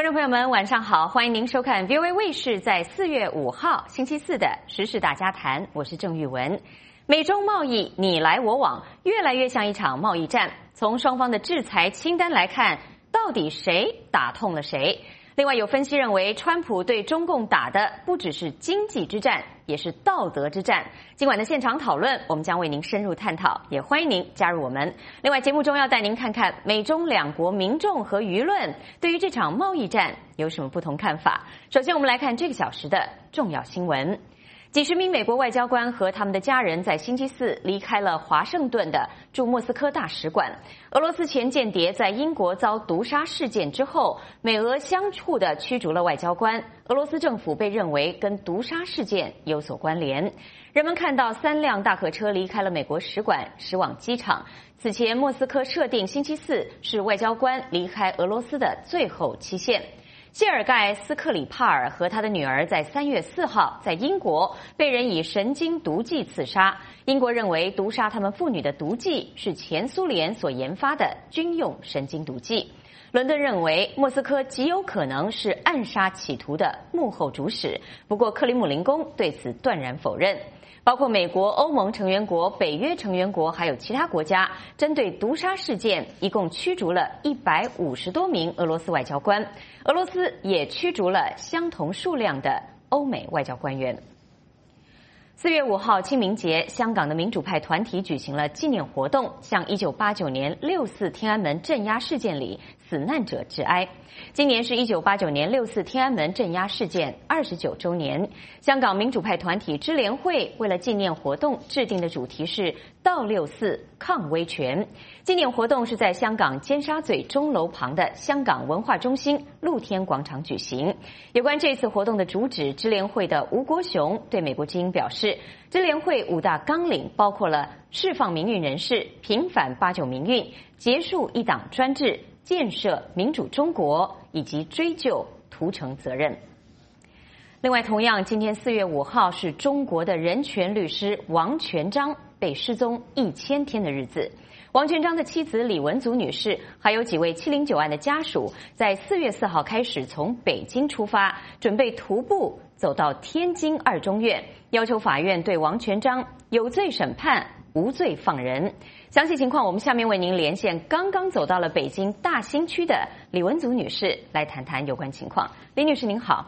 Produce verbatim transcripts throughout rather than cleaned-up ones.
众朋友们，晚上好！欢迎您收看 V O A 卫视在四月五号星期四的时事大家谈，我是郑玉文。美中贸易你来我往，越来越像一场贸易战。从双方的制裁清单来看，到底谁打痛了谁？另外，有分析认为，川普对中共打的不只是经济之战，也是道德之战。今晚的现场讨论，我们将为您深入探讨，也欢迎您加入我们。另外，节目中要带您看看美中两国民众和舆论对于这场贸易战有什么不同看法。首先，我们来看这个小时的重要新闻。几十名美国外交官和他们的家人在星期四离开了华盛顿的驻莫斯科大使馆。俄罗斯前间谍在英国遭毒杀事件之后，美俄相互的驱逐了外交官。俄罗斯政府被认为跟毒杀事件有所关联。人们看到三辆大客车离开了美国使馆，驶往机场。此前，莫斯科设定星期四是外交官离开俄罗斯的最后期限。谢尔盖·斯克里帕尔和他的女儿在三月四号在英国被人以神经毒剂刺杀。英国认为毒杀他们父女的毒剂是前苏联所研发的军用神经毒剂。伦敦认为莫斯科极有可能是暗杀企图的幕后主使，不过克里姆林宫对此断然否认。包括美国、欧盟成员国、北约成员国还有其他国家，针对毒杀事件一共驱逐了一百五十多名俄罗斯外交官。俄罗斯也驱逐了相同数量的欧美外交官员。四月五号清明节，香港的民主派团体举行了纪念活动，向一九八九年六四天安门镇压事件里死难者致哀。今年是一九八九年六四天安门镇压事件二十九周年。香港民主派团体支联会为了纪念活动制定的主题是悼六四抗威权。纪念活动是在香港尖沙咀钟楼旁的香港文化中心露天广场举行。有关这次活动的主旨，支联会的吴国雄对美国之音表示，支联会五大纲领包括了释放民运人士、平反八九民运、结束一党专制、建设民主中国以及追究屠城责任。另外，同样今天四月五号是中国的人权律师王全璋被失踪一千天的日子。王全璋的妻子李文足女士，还有几位七零九案的家属，在四月四号开始从北京出发，准备徒步走到天津二中院，要求法院对王全璋有罪审判，无罪放人。详细情况，我们下面为您连线刚刚走到了北京大兴区的李文足女士，来谈谈有关情况。李女士您好。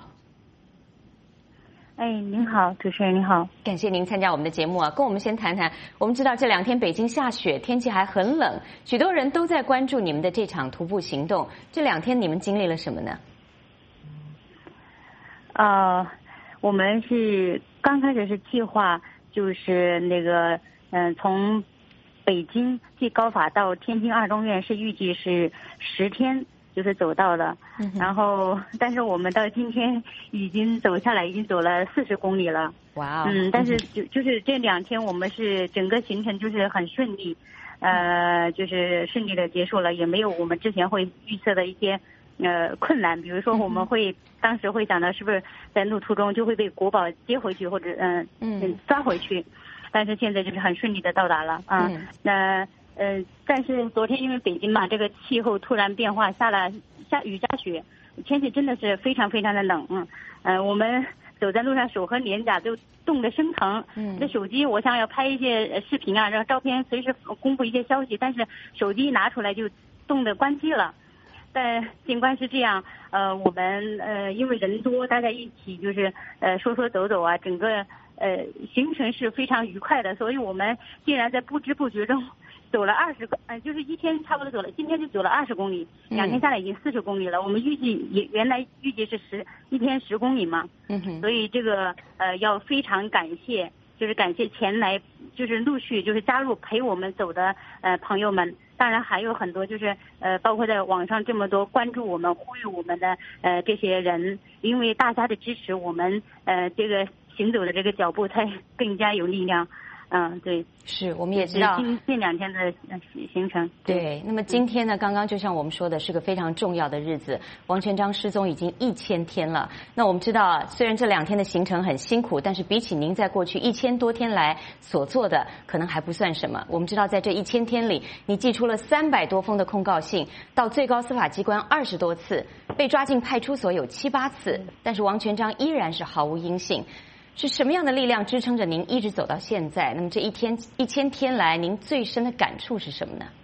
哎，您好，主持人您好， 感谢您参加我们的节目啊，跟我们先谈谈。我们知道这两天北京下雪，天气还很冷，许多人都在关注你们的这场徒步行动。这两天你们经历了什么呢？ 呃，我们是刚开始是计划，就是那个嗯、呃，从北京最高法到天津二中院是预计是十天。就是走到了，然后但是我们到今天已经走下来，已经走了四十公里了。 哇、wow, 嗯，但是就就是这两天我们是整个行程就是很顺利，呃，就是顺利的结束了，也没有我们之前会预测的一些呃困难，比如说我们会、嗯、当时会想到是不是在路途中就会被国宝接回去或者嗯嗯抓回去，但是现在就是很顺利的到达了啊。嗯、那呃，但是昨天因为北京嘛，这个气候突然变化，下了下雨下雪，天气真的是非常非常的冷。嗯，呃，我们走在路上，手和脸颊都冻得生疼。嗯，这手机我想要拍一些视频啊，让照片随时公布一些消息，但是手机一拿出来就冻得关机了。但尽管是这样，呃，我们呃因为人多，大家一起就是呃说说走走啊，整个呃行程是非常愉快的，所以我们竟然在不知不觉中。走了二十个，呃，就是一天差不多走了，今天就走了二十公里，两天下来已经四十公里了。我们预计也原来预计是十一天十公里嘛，嗯哼，所以这个呃要非常感谢，就是感谢前来就是陆续就是加入陪我们走的呃朋友们，当然还有很多就是呃包括在网上这么多关注我们、呼吁我们的呃这些人，因为大家的支持，我们呃这个行走的这个脚步才更加有力量。嗯，对， 是我们也知道近近两天的行程。 对，对，那么今天呢，刚刚就像我们说的，是个非常重要的日子。王全璋失踪已经一千天了。那我们知道，虽然这两天的行程很辛苦，但是比起您在过去一千多天来所做的，可能还不算什么。我们知道，在这一千天里，你寄出了三百多封的控告信，到最高司法机关二十多次，被被抓进派出所有七八次，但是王全璋依然是毫无音信。是什么样的力量支撑着您一直走到现在？那么这一天一千天来，您最深的感触是什么呢？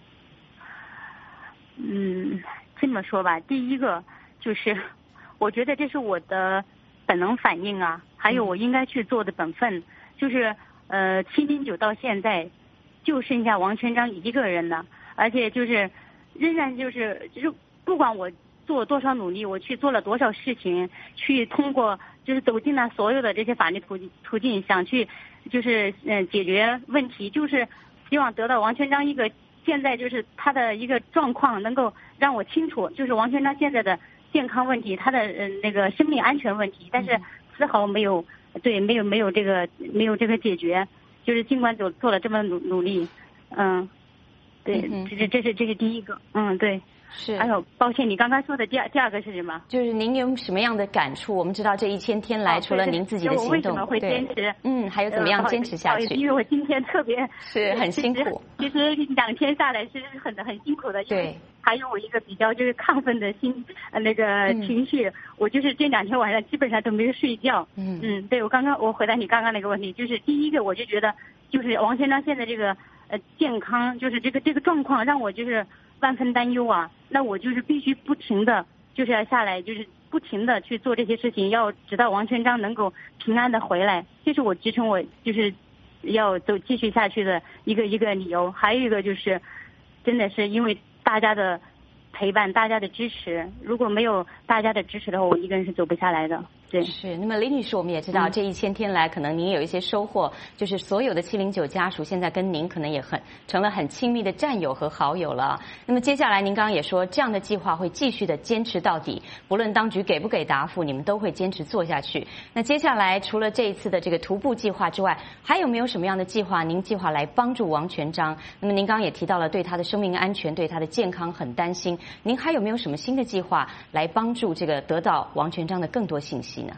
嗯，这么说吧，第一个就是，我觉得这是我的本能反应啊，还有我应该去做的本分，就是呃，七零九到现在，就剩下王全璋一个人了，而且就是仍然就是就是不管我做多少努力，我去做了多少事情，去通过就是走进了所有的这些法律途途径，想去就是嗯、呃、解决问题，就是希望得到王全璋一个现在就是他的一个状况能够让我清楚，就是王全璋现在的健康问题，他的呃那个生命安全问题，但是丝毫没有对没有没有这个没有这个解决，就是尽管做做了这么努努力，嗯，对，这是这是这是第一个，嗯对。 是， 还有，抱歉，你刚刚说的第二第二个是什么？ 就是您有什么样的感触？我们知道这一千天来，哦、除了您自己的行动， 我为什么会坚持？ 嗯，还有怎么样坚持下去？ 因为我今天特别是很辛苦， 其实两天下来是很很辛苦的。 对， 还有我一个比较就是亢奋的心呃那个情绪，嗯、我就是这两天晚上基本上都没有睡觉。嗯嗯，对我刚刚我回答你刚刚那个问题，就是第一个我就觉得就是王全璋现在这个呃健康就是这个这个状况让我就是万分担忧啊。那我就是必须不停的就是要下来，就是不停的去做这些事情，要直到王全璋能够平安的回来，这是我支撑我就是要走继续下去的一个一个理由。还有一个就是真的是因为大家的陪伴，大家的支持，如果没有大家的支持的话，我一个人是走不下来的。对， 是。那么李女士，我们也知道、嗯、这一千天来，可能您有一些收获，就是所有的七零九家属现在跟您可能也很成了很亲密的战友和好友了。那么接下来您刚刚也说，这样的计划会继续的坚持到底，不论当局给不给答复，你们都会坚持做下去。那接下来除了这一次的这个徒步计划之外，还有没有什么样的计划您计划来帮助王全璋？那么您刚刚也提到了对他的生命安全、对他的健康很担心，您还有没有什么新的计划来帮助这个得到王全璋的更多信息呢？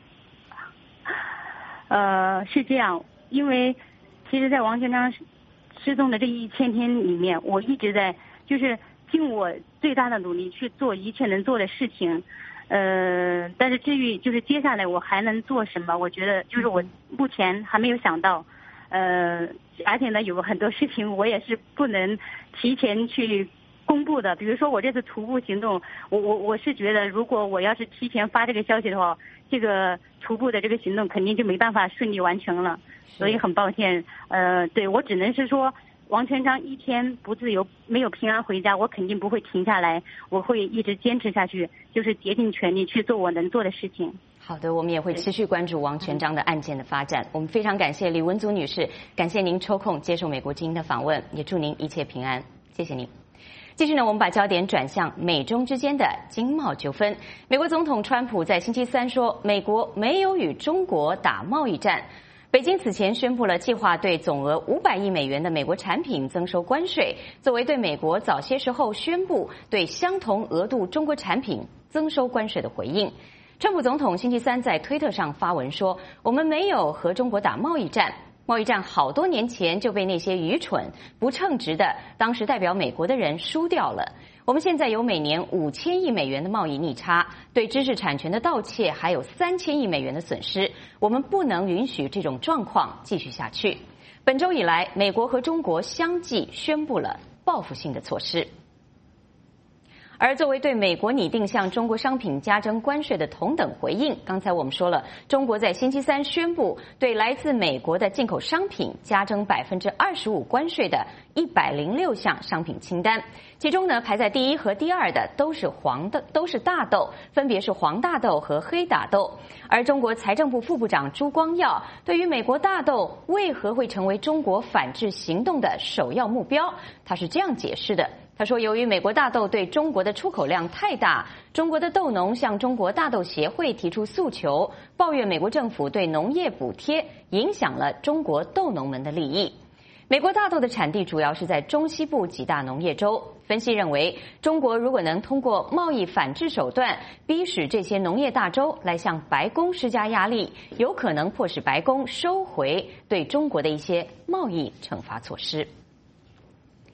呃，是这样，因为其实，在王全璋失踪的这一千天里面，我一直在就是尽我最大的努力去做一切能做的事情。呃，但是至于就是接下来我还能做什么，我觉得就是我目前还没有想到。呃，而且呢，有很多事情我也是不能提前去公布的。比如说我这次徒步行动，我我我是觉得，如果我要是提前发这个消息的话，这个徒步的这个行动肯定就没办法顺利完成了。所以很抱歉，呃，对我只能是说，王全璋一天不自由，没有平安回家，我肯定不会停下来，我会一直坚持下去，就是竭尽全力去做我能做的事情。 好的，我们也会持续关注王全璋的案件的发展。我们非常感谢李文祖女士，感谢您抽空接受美国之音的访问，也祝您一切平安，谢谢您。继续呢，我们把焦点转向美中之间的经贸纠纷。美国总统川普在星期三说，美国没有与中国打贸易战。北京此前宣布了计划对总额五百亿美元的美国产品增收关税，作为对美国早些时候宣布对相同额度中国产品增收关税的回应。川普总统星期三在推特上发文说，我们没有和中国打贸易战。贸易战好多年前就被那些愚蠢、不称职的当时代表美国的人输掉了。我们现在有每年五千亿美元的贸易逆差，对知识产权的盗窃还有三千亿美元的损失。我们不能允许这种状况继续下去。本周以来，美国和中国相继宣布了报复性的措施。而作为对美国拟定向中国商品加征关税的同等回应，刚才我们说了，中国在星期三宣布对来自美国的进口商品加征百分之二十五关税的一百零六项商品清单，其中呢排在第一和第二的都是黄的，都是大豆，分别是黄大豆和黑大豆。而中国财政部副部长朱光耀对于美国大豆为何会成为中国反制行动的首要目标，他是这样解释的。他说，由于美国大豆对中国的出口量太大，中国的豆农向中国大豆协会提出诉求，抱怨美国政府对农业补贴影响了中国豆农们的利益。美国大豆的产地主要是在中西部几大农业州。分析认为，中国如果能通过贸易反制手段逼使这些农业大州来向白宫施加压力，有可能迫使白宫收回对中国的一些贸易惩罚措施。那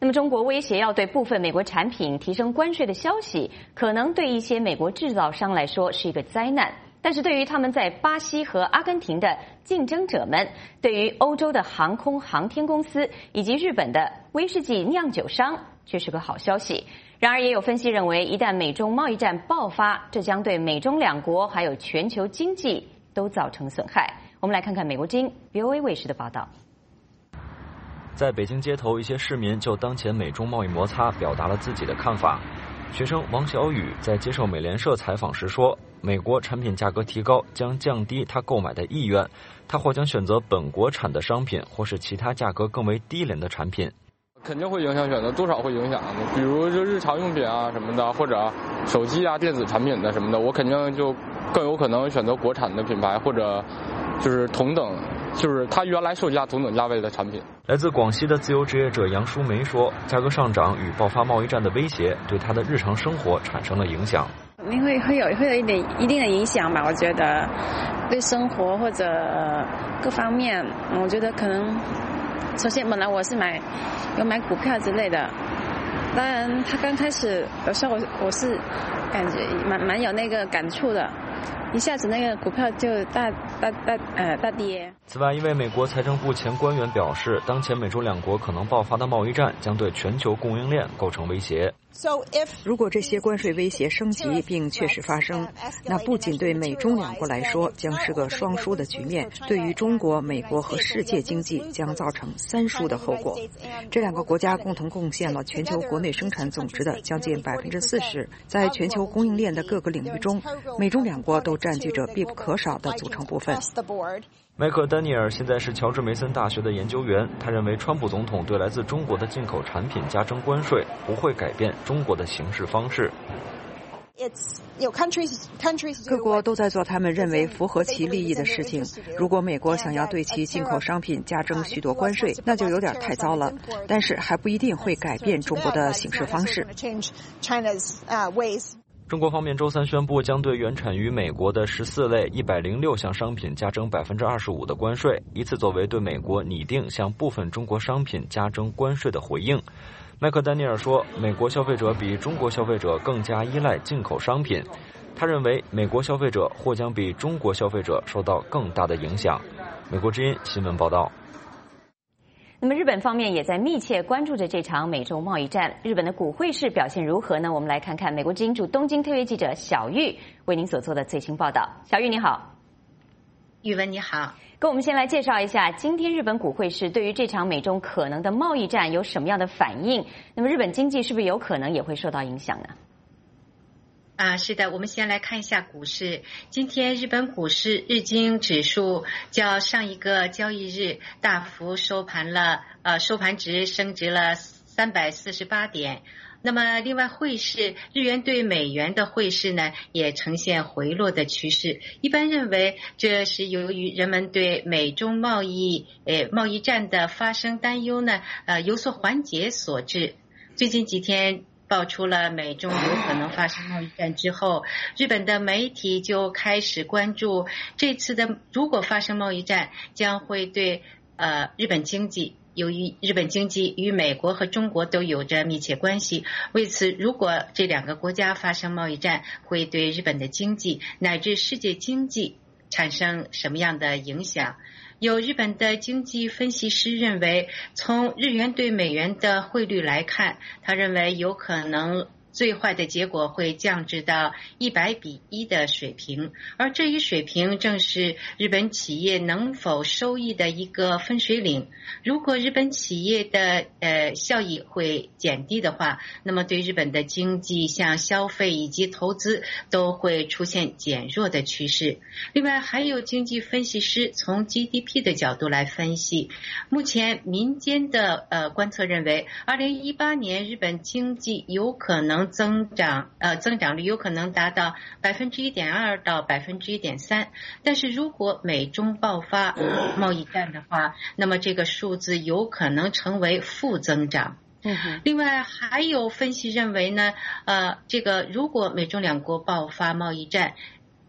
那么，中国威胁要对部分美国产品提升关税的消息，可能对一些美国制造商来说是一个灾难。但是对于他们在巴西和阿根廷的竞争者们，对于欧洲的航空航天公司以及日本的威士忌酿酒商，却是个好消息。然而，也有分析认为，一旦美中贸易战爆发，这将对美中两国还有全球经济都造成损害。我们来看看美国之音 V O A 卫视的报道。 在北京街头，一些市民就当前美中贸易摩擦表达了自己的看法。学生王小雨在接受美联社采访时说，美国产品价格提高将降低他购买的意愿，他或将选择本国产的商品，或是其他价格更为低廉的产品。 肯定会影响选择，多少会影响，比如就日常用品啊什么的，或者手机啊、电子产品的什么的，我肯定就更有可能选择国产的品牌，或者就是同等，就是它原来售价同等价位的产品。 来自广西的自由职业者杨淑梅说，价格上涨与爆发贸易战的威胁对她的日常生活产生了影响。 肯定会会有会有一点一定的影响吧，我觉得对生活或者各方面，我觉得可能。首先，本来我是买有买股票之类的，当然他刚开始有时候我我是感觉蛮蛮有那个感触的，一下子那个股票就大大大呃大跌。 此外，一位美国财政部前官员表示，当前美中两国可能爆发的贸易战将对全球供应链构成威胁。 如果这些关税威胁升级并确实发生，那不仅对美中两国来说将是个双输的局面，对于中国、美国和世界经济将造成三输的后果。这两个国家共同贡献了全球国内生产总值的将近百分之四十，在全球供应链的各个领域中，美中两国都占据着必不可少的组成部分。 迈克·丹尼尔现在是乔治梅森大学的研究员，他认为川普总统对来自中国的进口产品加征关税不会改变中国的行事方式。 各国都在做他们认为符合其利益的事情。如果美国想要对其进口商品加征许多关税，那就有点太糟了。但是还不一定会改变中国的行事方式。 中国方面周三宣布，将对原产于美国的十四类一百零六项商品加征百分之二十五的关税，以此作为对美国拟定向部分中国商品加征关税的回应。麦克丹尼尔说，美国消费者比中国消费者更加依赖进口商品。他认为，美国消费者或将比中国消费者受到更大的影响。美国之音新闻报道。 那么日本方面也在密切关注着这场美中贸易战，日本的股汇市表现如何呢？我们来看看美国之音驻东京特约记者小玉为您所做的最新报道。小玉你好。 玉文你好， 跟我们先来介绍一下今天日本股汇市对于这场美中可能的贸易战有什么样的反应？那么日本经济是不是有可能也会受到影响呢？ 啊，是的，我们先来看一下股市。今天日本股市日经指数较上一个交易日大幅收盘了，呃，收盘值升值了三百四十八点。那么另外汇市，日元对美元的汇市呢也呈现回落的趋势。一般认为这是由于人们对美中贸易呃贸易战的发生担忧呢呃有所缓解所致。最近几天爆出了美中有可能发生贸易战之后，日本的媒体就开始关注这次的如果发生贸易战将会对呃日本经济，由于日本经济与美国和中国都有着密切关系，为此如果这两个国家发生贸易战，会对日本的经济乃至世界经济产生什么样的影响。有日本的经济分析师认为，从日元对美元的汇率来看，他认为有可能最坏的结果会降至到一百比一的水平，而这一水平正是日本企业能否收益的一个分水岭。如果日本企业的呃效益会减低的话，那么对日本的经济像消费以及投资都会出现减弱的趋势。另外还有经济分析师从 G D P 的角度来分析，目前民间的呃观测认为二零一八年日本经济有可能增长呃增长率有可能达到百分之一点二到百分之一点三，但是如果美中爆发贸易战的话，那么这个数字有可能成为负增长。另外还有分析认为呢，呃，这个如果美中两国爆发贸易战，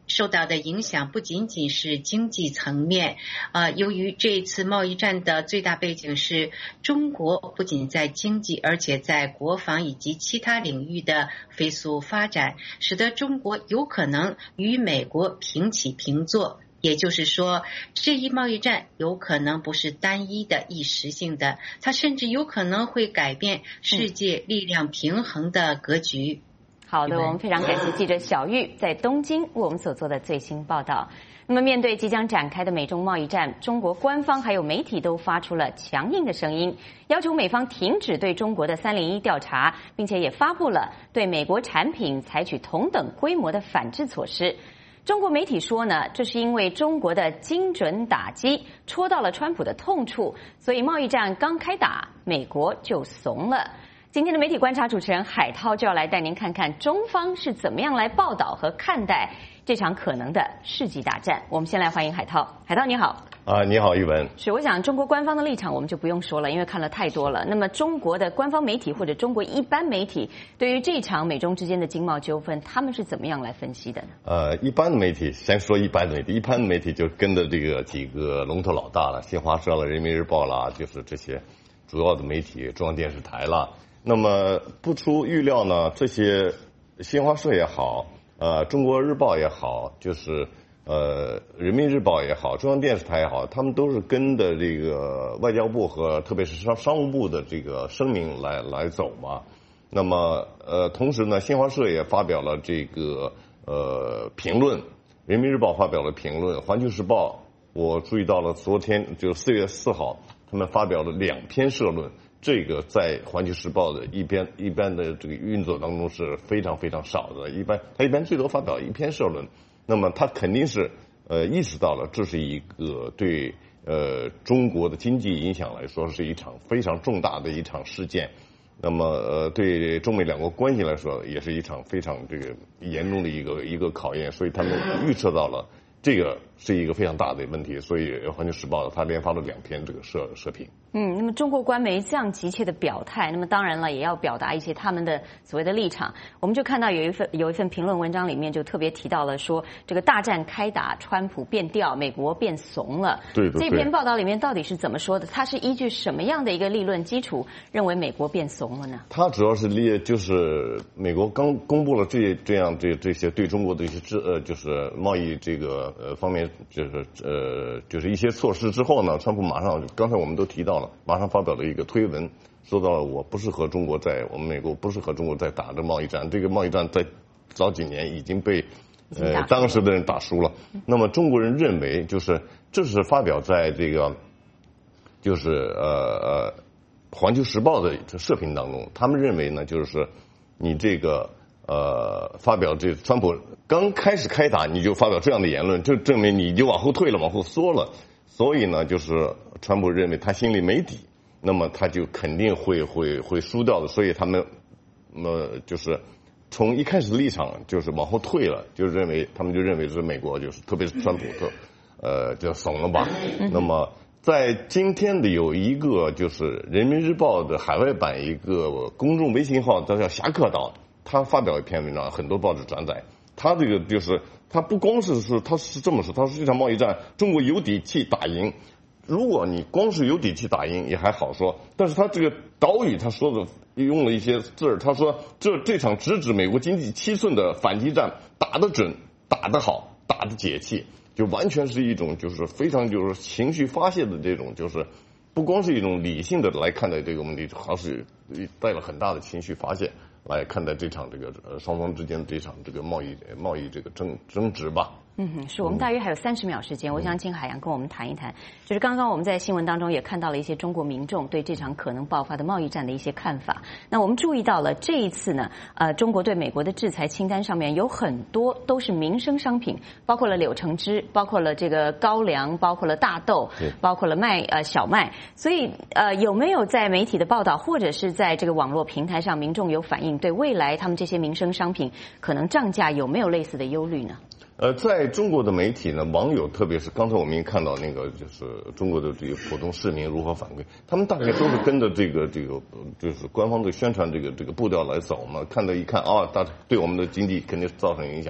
受到的影响不仅仅是经济层面，呃，由于这一次贸易战的最大背景是中国不仅在经济，而且在国防以及其他领域的飞速发展，使得中国有可能与美国平起平坐。也就是说，这一贸易战有可能不是单一的一时性的，它甚至有可能会改变世界力量平衡的格局。 好的，我们非常感谢记者小玉在东京为我们所做的最新报道。那么，面对即将展开的美中贸易战，中国官方还有媒体都发出了强硬的声音，要求美方停止对中国的三零一调查，并且也发布了对美国产品采取同等规模的反制措施。中国媒体说呢，这是因为中国的精准打击戳到了川普的痛处，所以贸易战刚开打，美国就怂了。今天的媒体观察主持人海涛就要来带您看看中方是怎么样来报道和看待这场可能的世纪大战。我们先来欢迎海涛。海涛你好。 啊，你好，玉文。 是，我想中国官方的立场我们就不用说了，因为看了太多了。那么中国的官方媒体或者中国一般媒体对于这场美中之间的经贸纠纷，他们是怎么样来分析的呢？ 呃，一般的媒体，先说一般的媒体，一般的媒体就跟着这个几个龙头老大了，新华社了、人民日报啦，就是这些主要的媒体，中央电视台啦。那么不出预料呢，这些新华社也好，呃，中国日报也好，就是呃，人民日报也好，中央电视台也好，他们都是跟着这个外交部和特别是商商务部的这个声明来来走嘛。那么呃，同时呢，新华社也发表了这个呃评论，人民日报发表了评论，环球时报我注意到了，昨天就四月四号，他们发表了两篇社论。这个在环球时报的一边一般的这个运作当中是非常非常少的，一般他一般最多发表一篇社论。那么他肯定是呃意识到了这是一个对呃中国的经济影响来说是一场非常重大的一场事件，那么呃对中美两国关系来说也是一场非常这个严重的一个一个考验，所以他们预测到了这个是一个非常大的问题，所以环球时报他连发了两篇这个社社评。 嗯，那么中国官媒这样急切的表态，那么当然了，也要表达一些他们的所谓的立场。我们就看到有一份有一份评论文章里面就特别提到了说，这个大战开打，川普变调，美国变怂了。 对对对。 这篇报道里面到底是怎么说的？它是依据什么样的一个理论基础认为美国变怂了呢？ 它主要是立就是美国刚公布了这这样这这些对中国的一些制呃就是贸易这个呃方面就是呃就是一些措施之后呢，川普马上刚才我们都提到了。马上发表了一个推文，说到了我不是和中国在我们美国不是和中国在打这贸易战，这个贸易战在早几年已经被呃当时的人打输了。那么中国人认为就是这是发表在这个就是呃呃环球时报的社评当中，他们认为呢就是你这个呃发表这川普刚开始开打你就发表这样的言论，就证明你就往后退了，往后缩了。所以呢，就是川普认为他心里没底，那么他就肯定会会会输掉的。所以他们呃就是从一开始的立场就是往后退了，就认为他们就认为是美国就是特别是川普特呃就怂了吧。那么在今天的有一个就是人民日报的海外版一个公众微信号，它叫侠客岛，他发表一篇文章，很多报纸转载。他这个就是他不光是是他是这么说，他说这场贸易战中国有底气打赢。如果你光是有底气打赢也还好说，但是他这个岛屿他说的用了一些字儿，他说这这场直指美国经济七寸的反击战打得准，打得好，打得解气，就完全是一种就是非常就是情绪发泄的这种，就是不光是一种理性的来看待这个问题，还是带了很大的情绪发泄来看待这场这个呃双方之间的这场这个贸易贸易这个争争执吧。 嗯哼，是我们大约还有三十秒时间，我想请海洋跟我们谈一谈，就是刚刚我们在新闻当中也看到了一些中国民众对这场可能爆发的贸易战的一些看法。那我们注意到了这一次呢，呃，中国对美国的制裁清单上面有很多都是民生商品，包括了柳橙汁，包括了这个高粱，包括了大豆，包括了麦呃小麦。所以呃，有没有在媒体的报道或者是在这个网络平台上，民众有反映对未来他们这些民生商品可能涨价有没有类似的忧虑呢？ 呃，在中国的媒体呢，网友特别是刚才我们看到那个，就是中国的这个普通市民如何反馈，他们大概都是跟着这个这个就是官方的宣传这个这个步调来走嘛。看到一看啊，大对我们的经济肯定造成影响。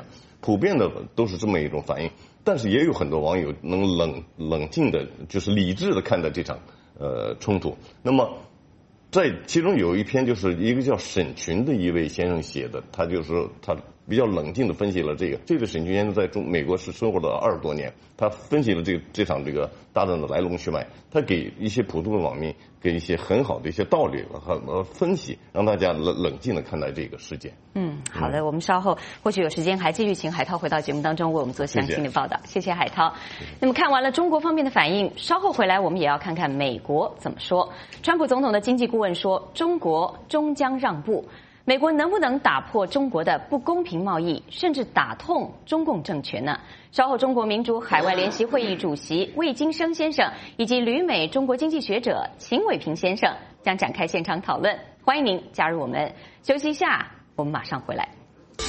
普遍的都是这么一种反应。但是也有很多网友能冷冷静的，就是理智的看待这场呃冲突。那么在其中有一篇就是一个叫沈群的一位先生写的，他就是他比较冷静的分析了这个。这个沈群先生在中美国是生活了二十多年，他分析了这个这场这个大战的来龙去脉，他给一些普通的网民给一些很好的一些道理和呃分析，让大家冷冷静的看待这个事件。 嗯，好的，我们稍后或许有时间还继续请海涛回到节目当中为我们做详细的报道。谢谢海涛。那么看完了中国方面的反应，稍后回来我们也要看看美国怎么说。川普总统的经济顾问说，中国终将让步。美国能不能打破中国的不公平贸易，甚至打痛中共政权呢？稍后，中国民主海外联席会议主席魏金生先生以及旅美中国经济学者秦伟平先生将展开现场讨论，欢迎您加入我们。休息一下，我们马上回来。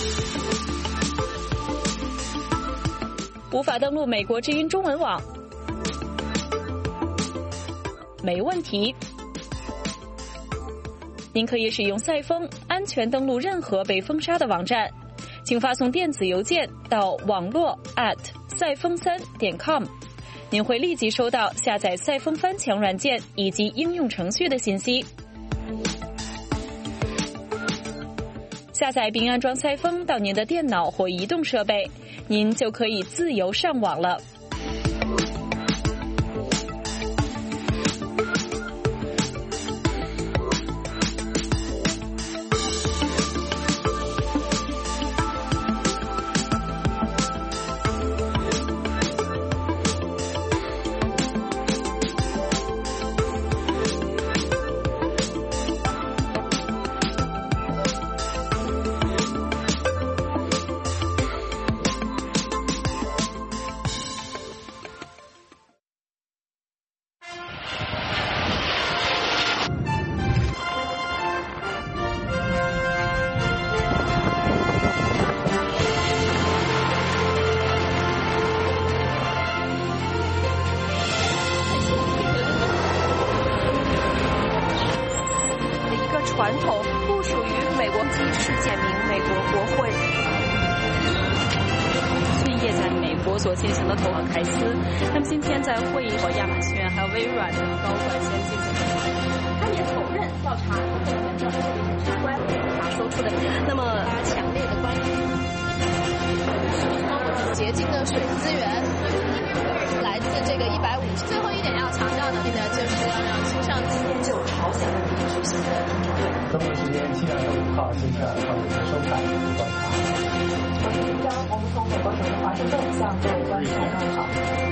无法登录美国之音中文网？没问题。您可以使用赛风安全登录任何被封杀的网站，请发送电子邮件到网络 at 赛风三点 com， 您会立即收到下载赛风翻墙软件以及应用程序的信息。下载并安装赛风到您的电脑或移动设备，您就可以自由上网了。 传统不属于美国籍是简明美国国会。去夜在美国所进行的投行凯斯，那么今天在会议和亚马逊还有微软的高管先进行了，他也否认调查和这个调查是相关的，他说出的。那么强烈的关于洁净的水资源来自这个一百五十。最后一点要强调的呢，就是要让青少年就朝鲜问题举行的。 中国时间七月五号星期二上午的收看观察。我是张，我们从美国首都华盛顿向各位观众问好。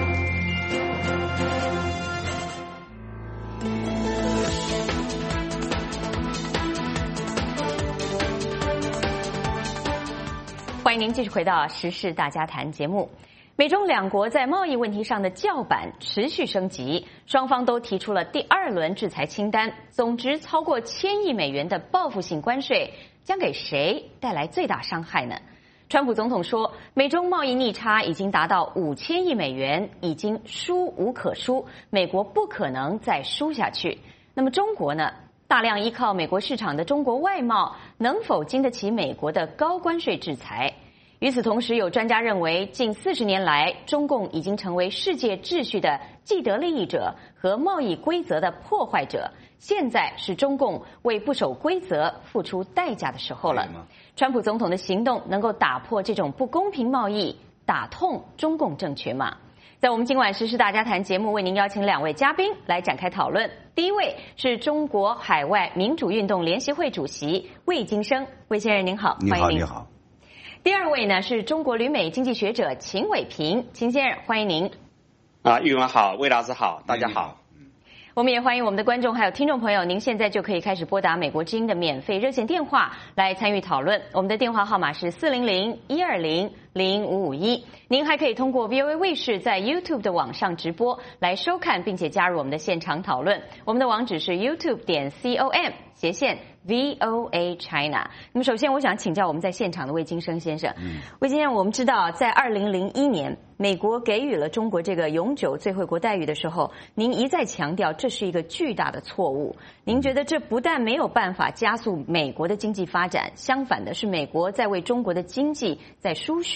欢迎您继续回到《时事大家谈》节目。美中两国在贸易问题上的叫板持续升级，双方都提出了第二轮制裁清单，总值超过千亿美元的报复性关税将给谁带来最大伤害呢？川普总统说，美中贸易逆差已经达到五千亿美元，已经输无可输，美国不可能再输下去。那么中国呢？大量依靠美国市场的中国外贸能否经得起美国的高关税制裁？与此同时，有专家认为，近四十年来，中共已经成为世界秩序的既得利益者和贸易规则的破坏者。现在是中共为不守规则付出代价的时候了。川普总统的行动能够打破这种不公平贸易，打痛中共政权吗？在我们今晚时事大家谈节目，为您邀请两位嘉宾来展开讨论。第一位是中国海外民主运动联席会主席魏金生，魏先生您好， 你好，你好。 第二位呢是中国旅美经济学者秦伟平，秦先生欢迎您。 啊，玉文好，魏老师好，大家好。 我们也欢迎我们的观众还有听众朋友，您现在就可以开始拨打美国之音的免费热线电话来参与讨论。我们的电话号码是四零零一二零零五五一。您还可以通过 V O A 卫视在 YouTube 的网上直播来收看，并且加入我们的现场讨论。我们的网址是 YouTube 点 com 斜线 V O A China。那么首先我想请教我们在现场的魏金生先生。嗯、魏先生，我们知道在二零零一年美国给予了中国这个永久最惠国待遇的时候，您一再强调这是一个巨大的错误。您觉得这不但没有办法加速美国的经济发展，相反的是美国在为中国的经济在输血。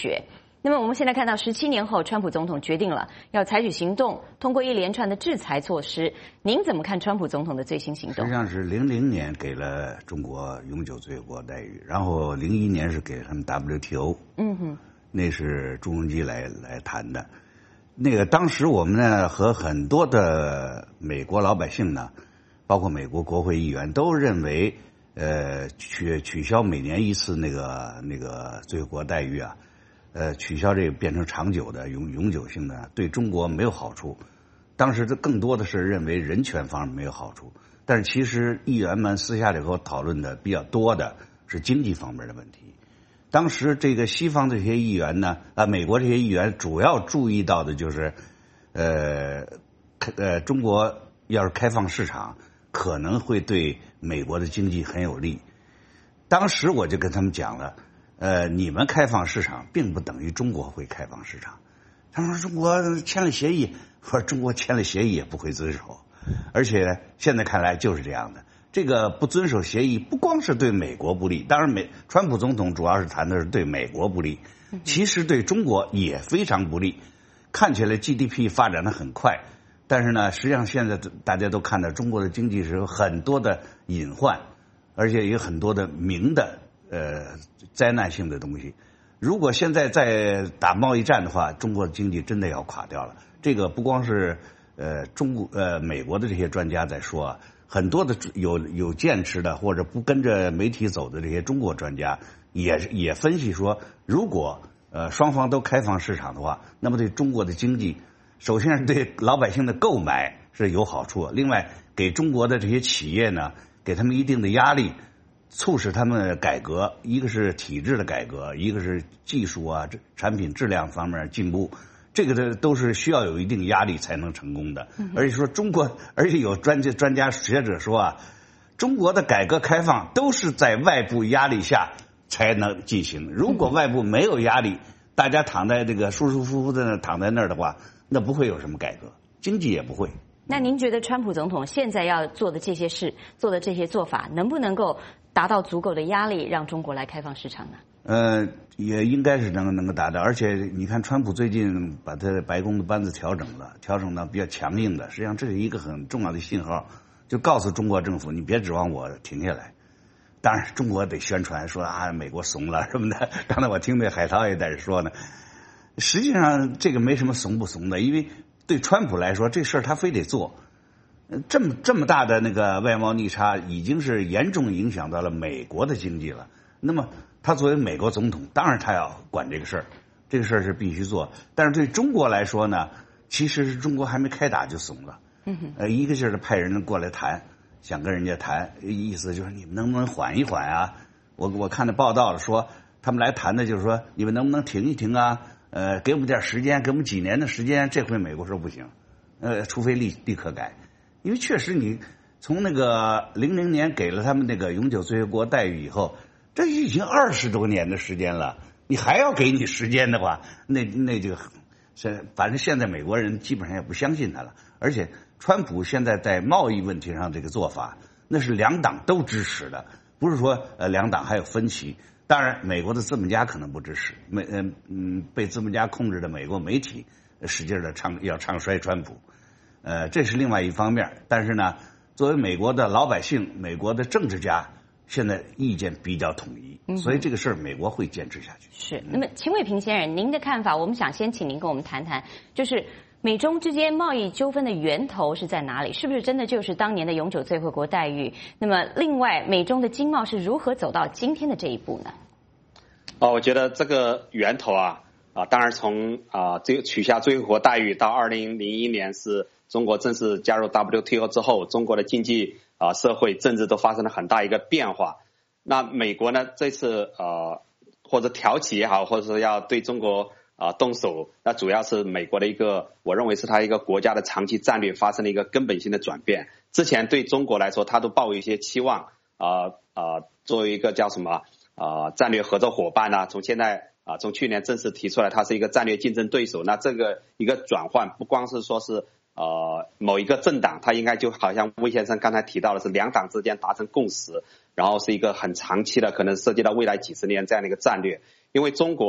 决。那么我们现在看到，十七年后，川普总统决定了要采取行动，通过一连串的制裁措施。您怎么看川普总统的最新行动？ 实际上是零零年给了中国永久最惠国待遇，然后零一年是给他们 W T O， 嗯哼， 那是朱镕基来来谈的。那个当时我们呢和很多的美国老百姓呢，包括美国国会议员都认为，呃，取取消每年一次那个那个最惠国待遇啊。呃，取消这个变成长久的永永久性的，对中国没有好处。当时这更多的是认为人权方面没有好处，但是其实议员们私下里头讨论的比较多的是经济方面的问题。当时这个西方这些议员呢，啊，美国这些议员主要注意到的就是，呃，呃，中国要是开放市场，可能会对美国的经济很有利。当时我就跟他们讲了。呃，你们开放市场并不等于中国会开放市场。他们说中国签了协议，我说中国签了协议也不会遵守，而且现在看来就是这样的。这个不遵守协议，不光是对美国不利，当然美川普总统主要是谈的是对美国不利，其实对中国也非常不利。看起来 G D P 发展的很快，但是呢，实际上现在大家都看到中国的经济是有很多的隐患，而且有很多的明的。呃，灾难性的东西，如果现在再打贸易战的话，中国的经济真的要垮掉了。这个不光是呃中国呃美国的这些专家在说啊，很多的有有见识的或者不跟着媒体走的这些中国专家也也分析说，如果呃双方都开放市场的话，那么对中国的经济，首先是对老百姓的购买是有好处，另外给中国的这些企业呢，给他们一定的压力。促使他们改革，一个是体制的改革，一个是技术啊、产品质量方面进步，这个的都是需要有一定压力才能成功的。嗯、而且说中国，而且有专家专家学者说啊，中国的改革开放都是在外部压力下才能进行。如果外部没有压力，大家躺在这个舒舒服服的躺在那儿的话，那不会有什么改革，经济也不会。 那您觉得川普总统现在要做的这些事、做的这些做法，能不能够达到足够的压力，让中国来开放市场呢？ 呃，也应该是能能够达到。而且你看，川普最近把他白宫的班子调整了，调整到比较强硬的，实际上这是一个很重要的信号，就告诉中国政府，你别指望我停下来。当然，中国得宣传说啊，美国怂了什么的。刚才我听那海涛也在这说呢，实际上这个没什么怂不怂的，因为对川普来说，这事儿他非得做。这么这么大的那个外贸逆差，已经是严重影响到了美国的经济了。那么他作为美国总统，当然他要管这个事儿，这个事儿是必须做。但是对中国来说呢，其实是中国还没开打就怂了。嗯哼，呃，一个劲儿的派人过来谈，想跟人家谈，意思就是你们能不能缓一缓啊？我我看那报道了说，他们来谈的就是说，你们能不能停一停啊？呃，给我们点时间，给我们几年的时间。这回美国说不行，呃，除非立立刻改。因为确实，你从那个零零年给了他们那个永久最惠国待遇以后，这已经二十多年的时间了。你还要给你时间的话，那那就，反正现在美国人基本上也不相信他了。而且，川普现在在贸易问题上这个做法，那是两党都支持的，不是说呃两党还有分歧。当然，美国的资本家可能不支持，美嗯嗯被资本家控制的美国媒体使劲的唱要唱衰川普。呃，这是另外一方面，但是呢，作为美国的老百姓、美国的政治家，现在意见比较统一，嗯、所以这个事儿美国会坚持下去。 是。那么，秦伟平先生，您的看法，我们想先请您跟我们谈谈，就是美中之间贸易纠纷的源头是在哪里？是不是真的就是当年的永久最惠国待遇？那么，另外，美中的经贸是如何走到今天的这一步呢？ 哦，我觉得这个源头啊，啊，当然从啊这个取消最惠国待遇到二零零一年是。中国正式加入 W T O 之后，中国的经济啊、呃、社会、政治都发生了很大一个变化。那美国呢，这次呃或者挑起也好，或者说要对中国啊、呃、动手，那主要是美国的一个，我认为是他一个国家的长期战略发生了一个根本性的转变。之前对中国来说，他都抱有一些期望啊啊、呃呃，作为一个叫什么啊、呃、战略合作伙伴呢、啊？从现在啊、呃、从去年正式提出来，他是一个战略竞争对手。那这个一个转换，不光是说是。呃，某一个政党，它应该就好像魏先生刚才提到的是两党之间达成共识，然后是一个很长期的，可能涉及到未来几十年这样的一个战略。因为中国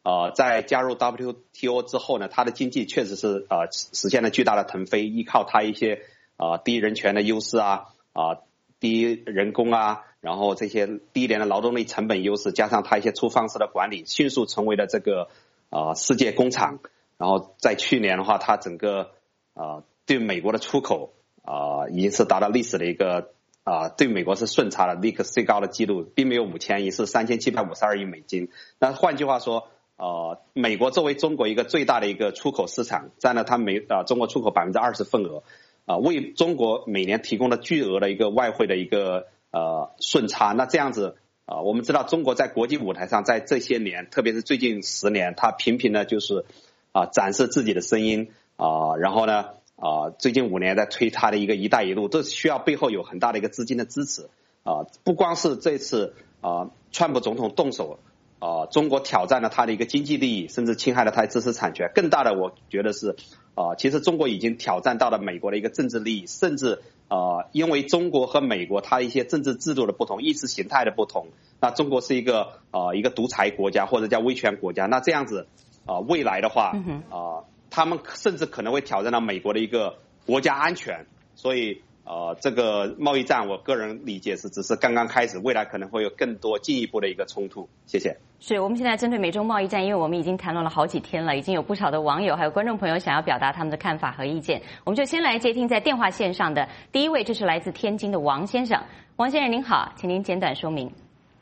呃，在加入 W T O 之后呢，它的经济确实是呃实现了巨大的腾飞，依靠它一些呃低人权的优势啊，啊、呃、低人工啊，然后这些低廉的劳动力成本优势，加上它一些粗放式的管理，迅速成为了这个呃世界工厂。然后在去年的话，它整个呃对美国的出口啊、呃、已经是达到历史的一个啊、呃、对美国是顺差的历史最高的记录，并没有五千亿，是三千七百五十二亿美金。那换句话说，呃，美国作为中国一个最大的一个出口市场，占了它美呃中国出口百分之二十份额，啊、呃，为中国每年提供了巨额的一个外汇的一个呃顺差。那这样子啊、呃，我们知道中国在国际舞台上，在这些年，特别是最近十年，它频频的就是啊、呃、展示自己的声音啊、呃，然后呢啊、呃、最近五年在推它的一个“一带一路”，这需要背后有很大的一个资金的支持啊、呃，不光是这次啊、呃、川普总统动手。啊、呃，中国挑战了他的一个经济利益，甚至侵害了他的知识产权。更大的，我觉得是，啊、呃，其实中国已经挑战到了美国的一个政治利益，甚至啊、呃，因为中国和美国它一些政治制度的不同、意识形态的不同，那中国是一个啊、呃、一个独裁国家或者叫威权国家，那这样子啊、呃，未来的话啊、呃，他们甚至可能会挑战到美国的一个国家安全，所以。呃，这个贸易战，我个人理解是只是刚刚开始，未来可能会有更多进一步的一个冲突。谢谢。 是我们现在针对美中贸易战，因为我们已经谈论了好几天了，已经有不少的网友还有观众朋友想要表达他们的看法和意见，我们就先来接听在电话线上的第一位，这是来自天津的王先生。王先生您好，请您简短说明。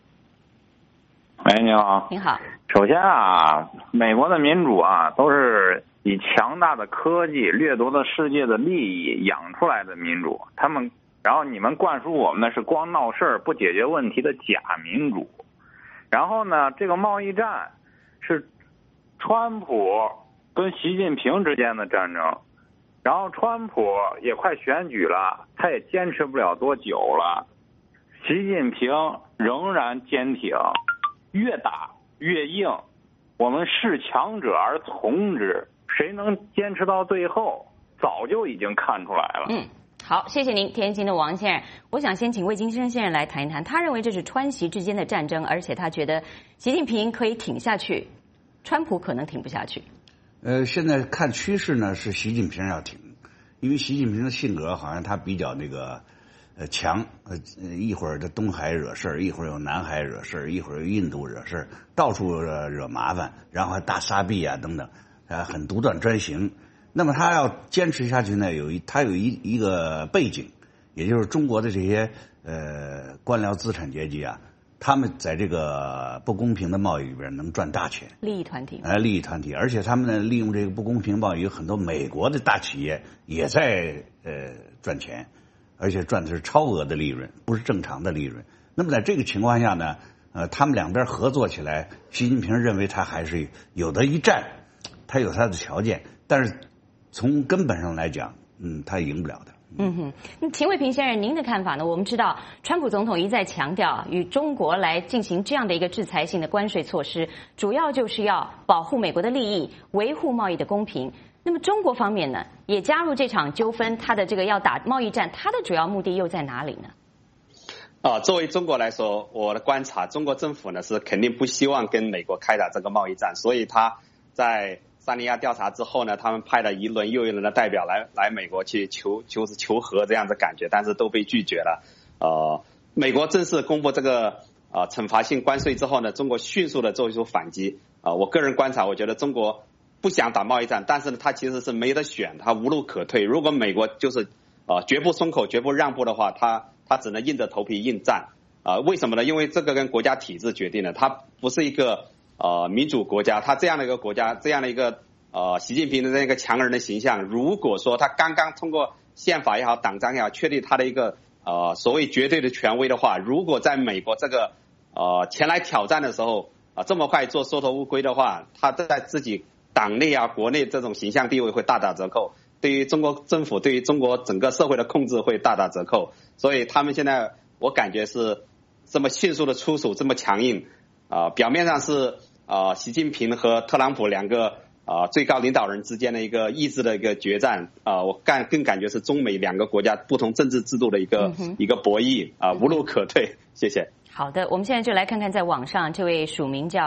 喂，你好。 您好。 首先啊，美国的民主啊，都是以强大的科技掠夺了世界的利益养出来的民主，他们，然后你们灌输我们的是光闹事儿不解决问题的假民主。然后呢，这个贸易战是川普跟习近平之间的战争，然后川普也快选举了，他也坚持不了多久了，习近平仍然坚挺，越打越硬，我们视强者而从之。谁能坚持到最后，早就已经看出来了。 嗯，好，谢谢您，天津的王先生。我想先请魏金生先生来谈一谈，他认为这是川习之间的战争，而且他觉得习近平可以挺下去，川普可能挺不下去。 呃，现在看趋势呢，是习近平要挺，因为习近平的性格好像他比较那个呃强，呃一会儿这东海惹事儿，一会儿有南海惹事儿，一会儿有印度惹事儿，到处惹惹麻烦，然后还大撒币啊等等。啊，很独断专行。那么他要坚持下去呢，有一他有一一个背景，也就是中国的这些呃官僚资产阶级啊，他们在这个不公平的贸易里边能赚大钱， 利益团体， 哎、呃，利益团体，而且他们呢利用这个不公平贸易，有很多美国的大企业也在呃赚钱，而且赚的是超额的利润，不是正常的利润。那么在这个情况下呢，呃，他们两边合作起来，习近平认为他还是有的一战。他有他的条件，但是从根本上来讲，嗯，他赢不了的。 嗯哼，那秦卫平先生，您的看法呢？我们知道，川普总统一再强调，与中国来进行这样的一个制裁性的关税措施，主要就是要保护美国的利益，维护贸易的公平。那么中国方面呢，也加入这场纠纷，他的这个要打贸易战，他的主要目的又在哪里呢？ 啊，作为中国来说，我的观察，中国政府呢是肯定不希望跟美国开打这个贸易战，所以他在三尼亚调查之后呢，他们派了一轮又一轮的代表来来美国去求求求和这样的感觉，但是都被拒绝了。呃，美国正式公布这个呃惩罚性关税之后呢，中国迅速的做出反击。啊、呃，我个人观察，我觉得中国不想打贸易战，但是呢，他其实是没得选，他无路可退。如果美国就是呃绝不松口、绝不让步的话，他他只能硬着头皮应战。啊、呃，为什么呢？因为这个跟国家体制决定的，它不是一个。呃，民主国家，他这样的一个国家，这样的一个呃，习近平的那个强人的形象，如果说他刚刚通过宪法也好，党章也好，确立他的一个呃所谓绝对的权威的话，如果在美国这个呃前来挑战的时候啊、呃，这么快做缩头乌龟的话，他在自己党内啊、国内这种形象地位会大打折扣，对于中国政府、对于中国整个社会的控制会大打折扣，所以他们现在我感觉是这么迅速的出手，这么强硬啊、呃，表面上是。啊、呃，习近平和特朗普两个啊、呃、最高领导人之间的一个意志的一个决战啊、呃，我感更感觉是中美两个国家不同政治制度的一个、嗯、一个博弈啊、呃，无路可退。谢谢。 好的，我们现在就来看看在网上这位署名叫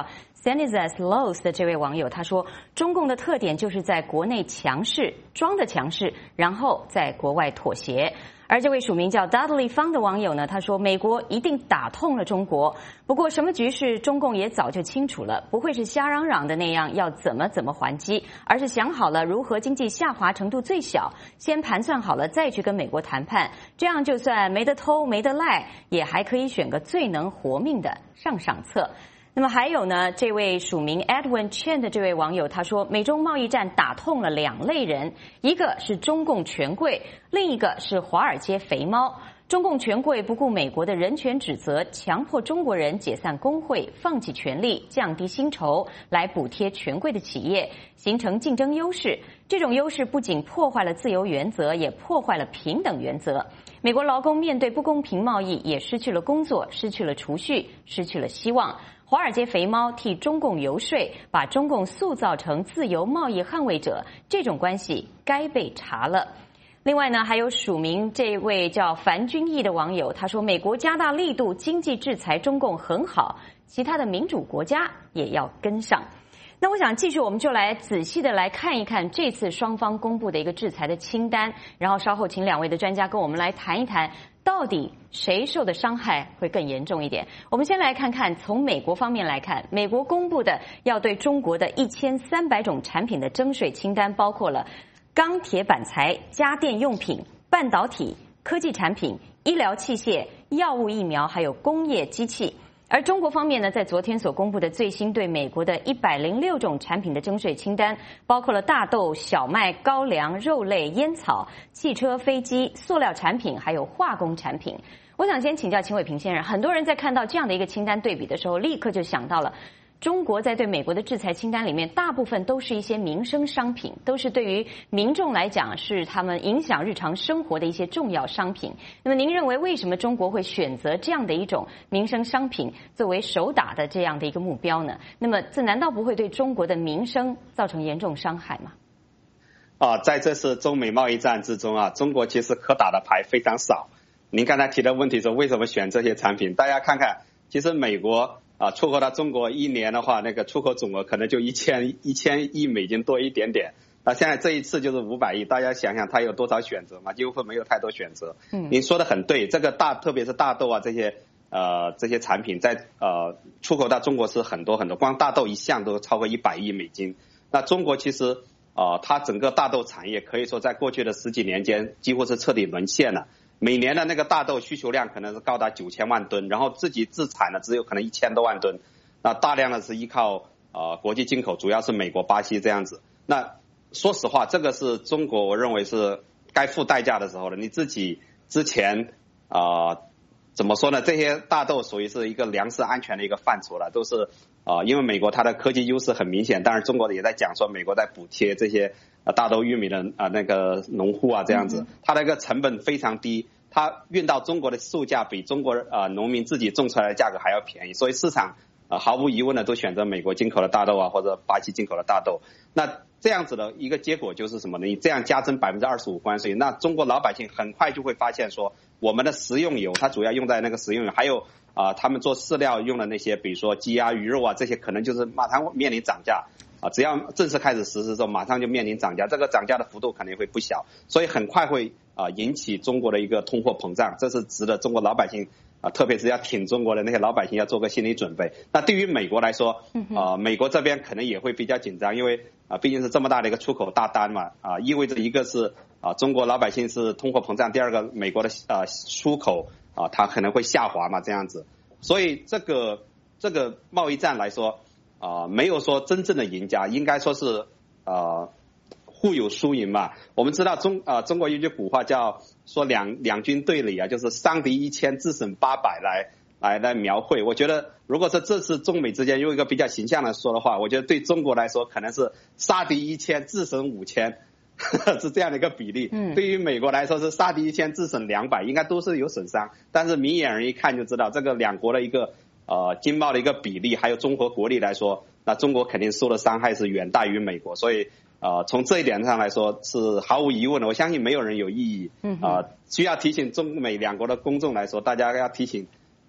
Stanizas Lows 的这位网友他说，中共的特点就是在国内强势，装的强势，然后在国外妥协。而这位署名叫 Dudley 方的网友呢，他说美国一定打痛了中国，不过什么局势中共也早就清楚了，不会是瞎嚷嚷的那样要怎么怎么还击，而是想好了如何经济下滑程度最小，先盘算好了再去跟美国谈判，这样就算没得偷没得赖，也还可以选个最能活命的上上策。那么还有呢，这位署名 Edwin Chen 的这位网友他说，美中贸易战打痛了两类人，一个是中共权贵，另一个是华尔街肥猫。中共权贵不顾美国的人权指责，强迫中国人解散工会，放弃权利，降低薪酬，来补贴权贵的企业，形成竞争优势。这种优势不仅破坏了自由原则，也破坏了平等原则。美国劳工面对不公平贸易，也失去了工作，失去了储蓄，失去了希望。华尔街肥猫替中共游说，把中共塑造成自由贸易捍卫者，这种关系该被查了。另外呢，还有署名这位叫樊君毅的网友，他说美国加大力度经济制裁中共很好，其他的民主国家也要跟上。那我想继续，我们就来仔细的来看一看这次双方公布的一个制裁的清单，然后稍后请两位的专家跟我们来谈一谈，到底谁受的伤害会更严重一点。我们先来看看从美国方面来看，美国公布的要对中国的一千三百种产品的征税清单，包括了钢铁板材、家电用品、半导体、科技产品、医疗器械、药物疫苗，还有工业机器。而中国方面呢，在昨天所公布的最新对美国的一百零六种产品的征税清单，包括了大豆、小麦、高粱、肉类、烟草、汽车、飞机、塑料产品，还有化工产品。我想先请教秦伟平先生，很多人在看到这样的一个清单对比的时候，立刻就想到了中国在对美国的制裁清单里面，大部分都是一些民生商品，都是对于民众来讲是他们影响日常生活的一些重要商品。那么您认为为什么中国会选择这样的一种民生商品作为首打的这样的一个目标呢？那么这难道不会对中国的民生造成严重伤害吗？ 啊，在这次中美贸易战之中啊，中国其实可打的牌非常少。您刚才提的问题是为什么选这些产品？大家看看，其实美国啊，出口到中国一年的话，那个出口总额可能就一千一千亿美金多一点点。那现在这一次就是五百亿，大家想想它有多少选择嘛？几乎没有太多选择。嗯，您说的很对，这个大特别是大豆啊这些呃这些产品在呃出口到中国是很多很多，光大豆一项都超过一百亿美金。那中国其实呃它整个大豆产业可以说在过去的十几年间几乎是彻底沦陷了。每年的那个大豆需求量可能是高达九千万吨，然后自己自产的只有可能一千多万吨，那大量的是依靠呃国际进口，主要是美国、巴西这样子。那说实话，这个是中国我认为是该付代价的时候了。你自己之前啊、呃、怎么说呢？这些大豆属于是一个粮食安全的一个范畴了，都是啊、呃、因为美国它的科技优势很明显，当然中国也在讲说美国在补贴这些呃大豆、玉米的啊、呃、那个农户啊这样子，它的一个成本非常低。它运到中国的售价比中国呃农民自己种出来的价格还要便宜，所以市场呃毫无疑问的都选择美国进口的大豆啊，或者巴西进口的大豆。那这样子的一个结果就是什么呢？你这样加征百分之二十五关税，那中国老百姓很快就会发现说，我们的食用油它主要用在那个食用油，还有啊、呃、他们做饲料用的那些，比如说鸡鸭鱼肉啊这些，可能就是马上面临涨价。啊，只要正式开始实施之后，马上就面临涨价，这个涨价的幅度肯定会不小，所以很快会啊引起中国的一个通货膨胀，这是值得中国老百姓啊，特别是要挺中国的那些老百姓要做个心理准备。那对于美国来说，啊，美国这边可能也会比较紧张，因为啊毕竟是这么大的一个出口大单嘛，啊意味着一个是啊中国老百姓是通货膨胀，第二个美国的啊出口啊它可能会下滑嘛这样子，所以这个这个贸易战来说。啊、呃，没有说真正的赢家，应该说是呃互有输赢嘛。我们知道中啊、呃、中国有句古话叫说两两军对垒啊，就是伤敌一千自损八百来来来描绘。我觉得如果是这次中美之间用一个比较形象的说的话，我觉得对中国来说可能是杀敌一千自损五千，是这样的一个比例。嗯，对于美国来说是杀敌一千自损两百，应该都是有损伤。但是明眼人一看就知道，这个两国的一个。呃，经贸的一个比例，还有综合国力来说，那中国肯定受的伤害是远大于美国，所以呃，从这一点上来说是毫无疑问的。我相信没有人有异议。嗯，啊、呃，需要提醒中美两国的公众来说，大家要提醒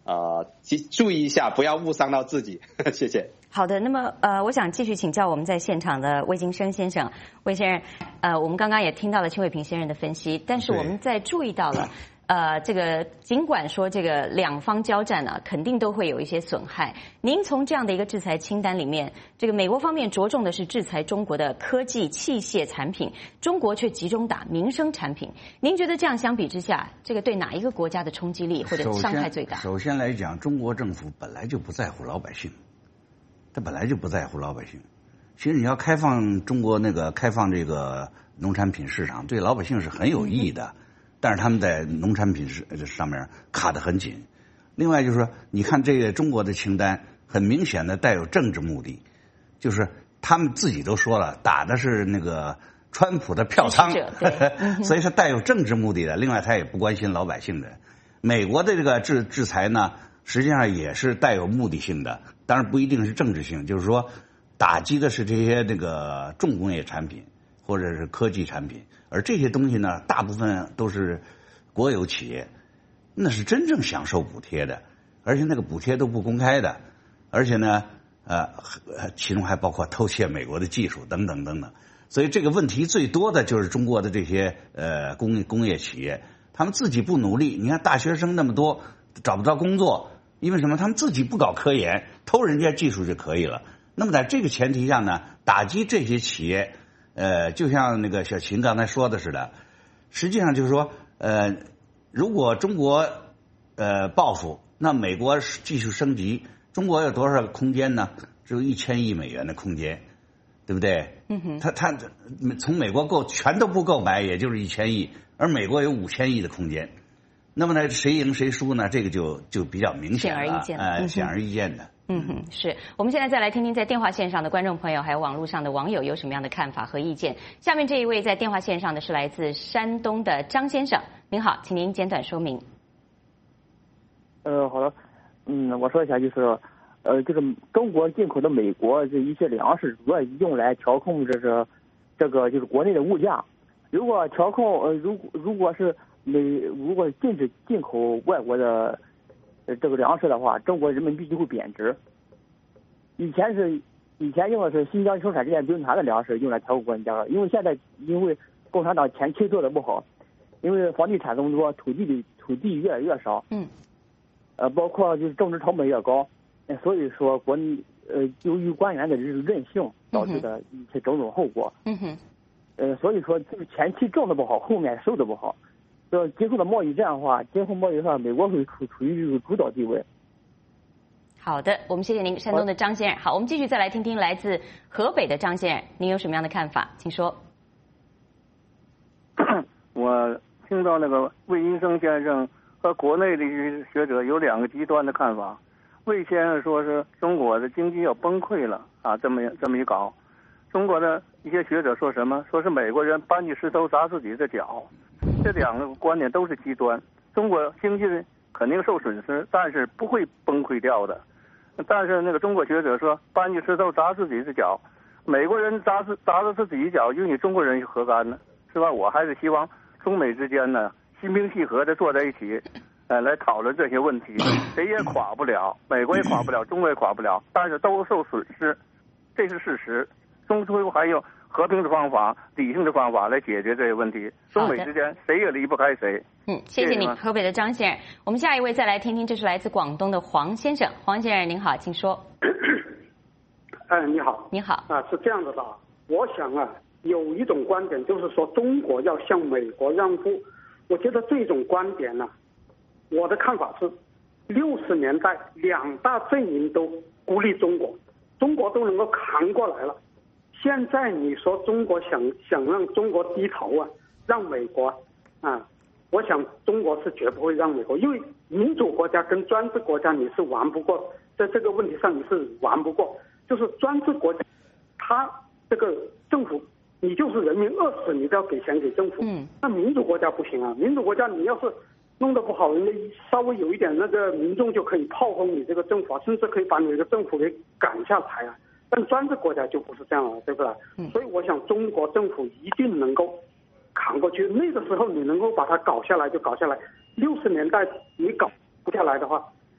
呃注意一下，不要误伤到自己。谢谢。 好的，那么呃，我想继续请教我们在现场的魏京生先生。魏先生，呃，我们刚刚也听到了邱伟平先生的分析，但是我们在注意到了。呃，这个尽管说这个两方交战呢，肯定都会有一些损害。您从这样的一个制裁清单里面，这个美国方面着重的是制裁中国的科技器械产品，中国却集中打民生产品。您觉得这样相比之下，这个对哪一个国家的冲击力或者伤害最大？ 首先，首先来讲，中国政府本来就不在乎老百姓，他本来就不在乎老百姓。其实你要开放中国那个开放这个农产品市场，对老百姓是很有益的。嗯，但是他们在农产品上面卡得很紧。另外就是说，你看这个中国的清单，很明显的带有政治目的，就是他们自己都说了，打的是那个川普的票仓，所以是带有政治目的的。另外，他也不关心老百姓的。美国的这个制制裁呢，实际上也是带有目的性的，当然不一定是政治性，就是说打击的是这些这个重工业产品或者是科技产品。而这些东西呢，大部分都是国有企业，那是真正享受补贴的，而且那个补贴都不公开的，而且呢，呃，其中还包括偷窃美国的技术等等等等。所以这个问题最多的就是中国的这些呃工业工业企业，他们自己不努力。你看大学生那么多找不着工作，因为什么？他们自己不搞科研，偷人家技术就可以了。那么在这个前提下呢，打击这些企业。呃，就像那个小秦刚才说的似的，实际上就是说，呃，如果中国呃报复，那美国继续升级，中国有多少空间呢？只有一千亿美元的空间，对不对？嗯哼。他他从美国购全都不购买，也就是一千亿，而美国有五千亿的空间。那么呢，谁赢谁输呢？这个就就比较明显了，显而易见，呃，显而易见的。 嗯哼，是我们现在再来听听在电话线上的观众朋友，还有网络上的网友有什么样的看法和意见。下面这一位在电话线上的是来自山东的张先生，您好，请您简短说明。 呃，好的，嗯，我说一下，就是呃，这个中国进口的美国这一些粮食，主要用来调控这个这个就是国内的物价。如果调控呃，如如果是美如果禁止进口外国的。呃，这个粮食的话，中国人民币就会贬值。以前是以前用的是新疆生产这些兵团的粮食用来调控国内价格，因为现在因为共产党前期做的不好，因为房地产这么多，土地的土地越来越少，嗯，呃，包括就是种植成本越高，所以说国内呃由于官员的这个任性导致的一些种种后果，嗯哼，呃，所以说就是前期种的不好，后面收的不好。就今后的贸易战的话，今后贸易上，美国会处处于这个主导地位。 好的，我们谢谢您，山东的张先生。好，我们继续再来听听来自河北的张先生，您有什么样的看法？请说。 我听到那个魏英生先生和国内的一些学者有两个极端的看法。魏先生说是中国的经济要崩溃了啊，这么这么一搞。中国的一些学者说什么？说是美国人搬起石头砸自己的脚。这两个观点都是极端。中国经济肯定受损失，但是不会崩溃掉的。但是那个中国学者说，搬起石头砸自己的脚，美国人砸自砸了自己脚，与你中国人何干呢？是吧？我还是希望中美之间呢，心平气和的坐在一起，呃，来讨论这些问题。谁也垮不了，美国也垮不了，中国也垮不了，但是都受损失，这是事实。中途还有和平的方法、理性的方法来解决这些问题。中美之间谁也离不开谁。 嗯，谢谢你，河北的张先生。我们下一位再来听听，这是来自广东的黄先生。黄先生您好，请说。 哎，你好。 你好。 啊，是这样子的，我想啊，有一种观点就是说中国要向美国让步。我觉得这种观点呢、啊，我的看法是，六十年代两大阵营都孤立中国，中国都能够扛过来了。现在你说中国想想让中国低头啊，让美国啊，我想中国是绝不会让美国，因为民主国家跟专制国家你是玩不过，在这个问题上你是玩不过。就是专制国家，他这个政府你就是人民饿死你都要给钱给政府。嗯。那民主国家不行啊，民主国家你要是弄得不好，人家稍微有一点那个民众就可以炮轰你这个政府啊，甚至可以把你这个政府给赶下台啊。但专制国家就不是这样了，对不对？嗯、所以我想中国政府一定能够扛过去。那个时候你能够把它搞下来就搞下来。六十年代你搞不下来的话，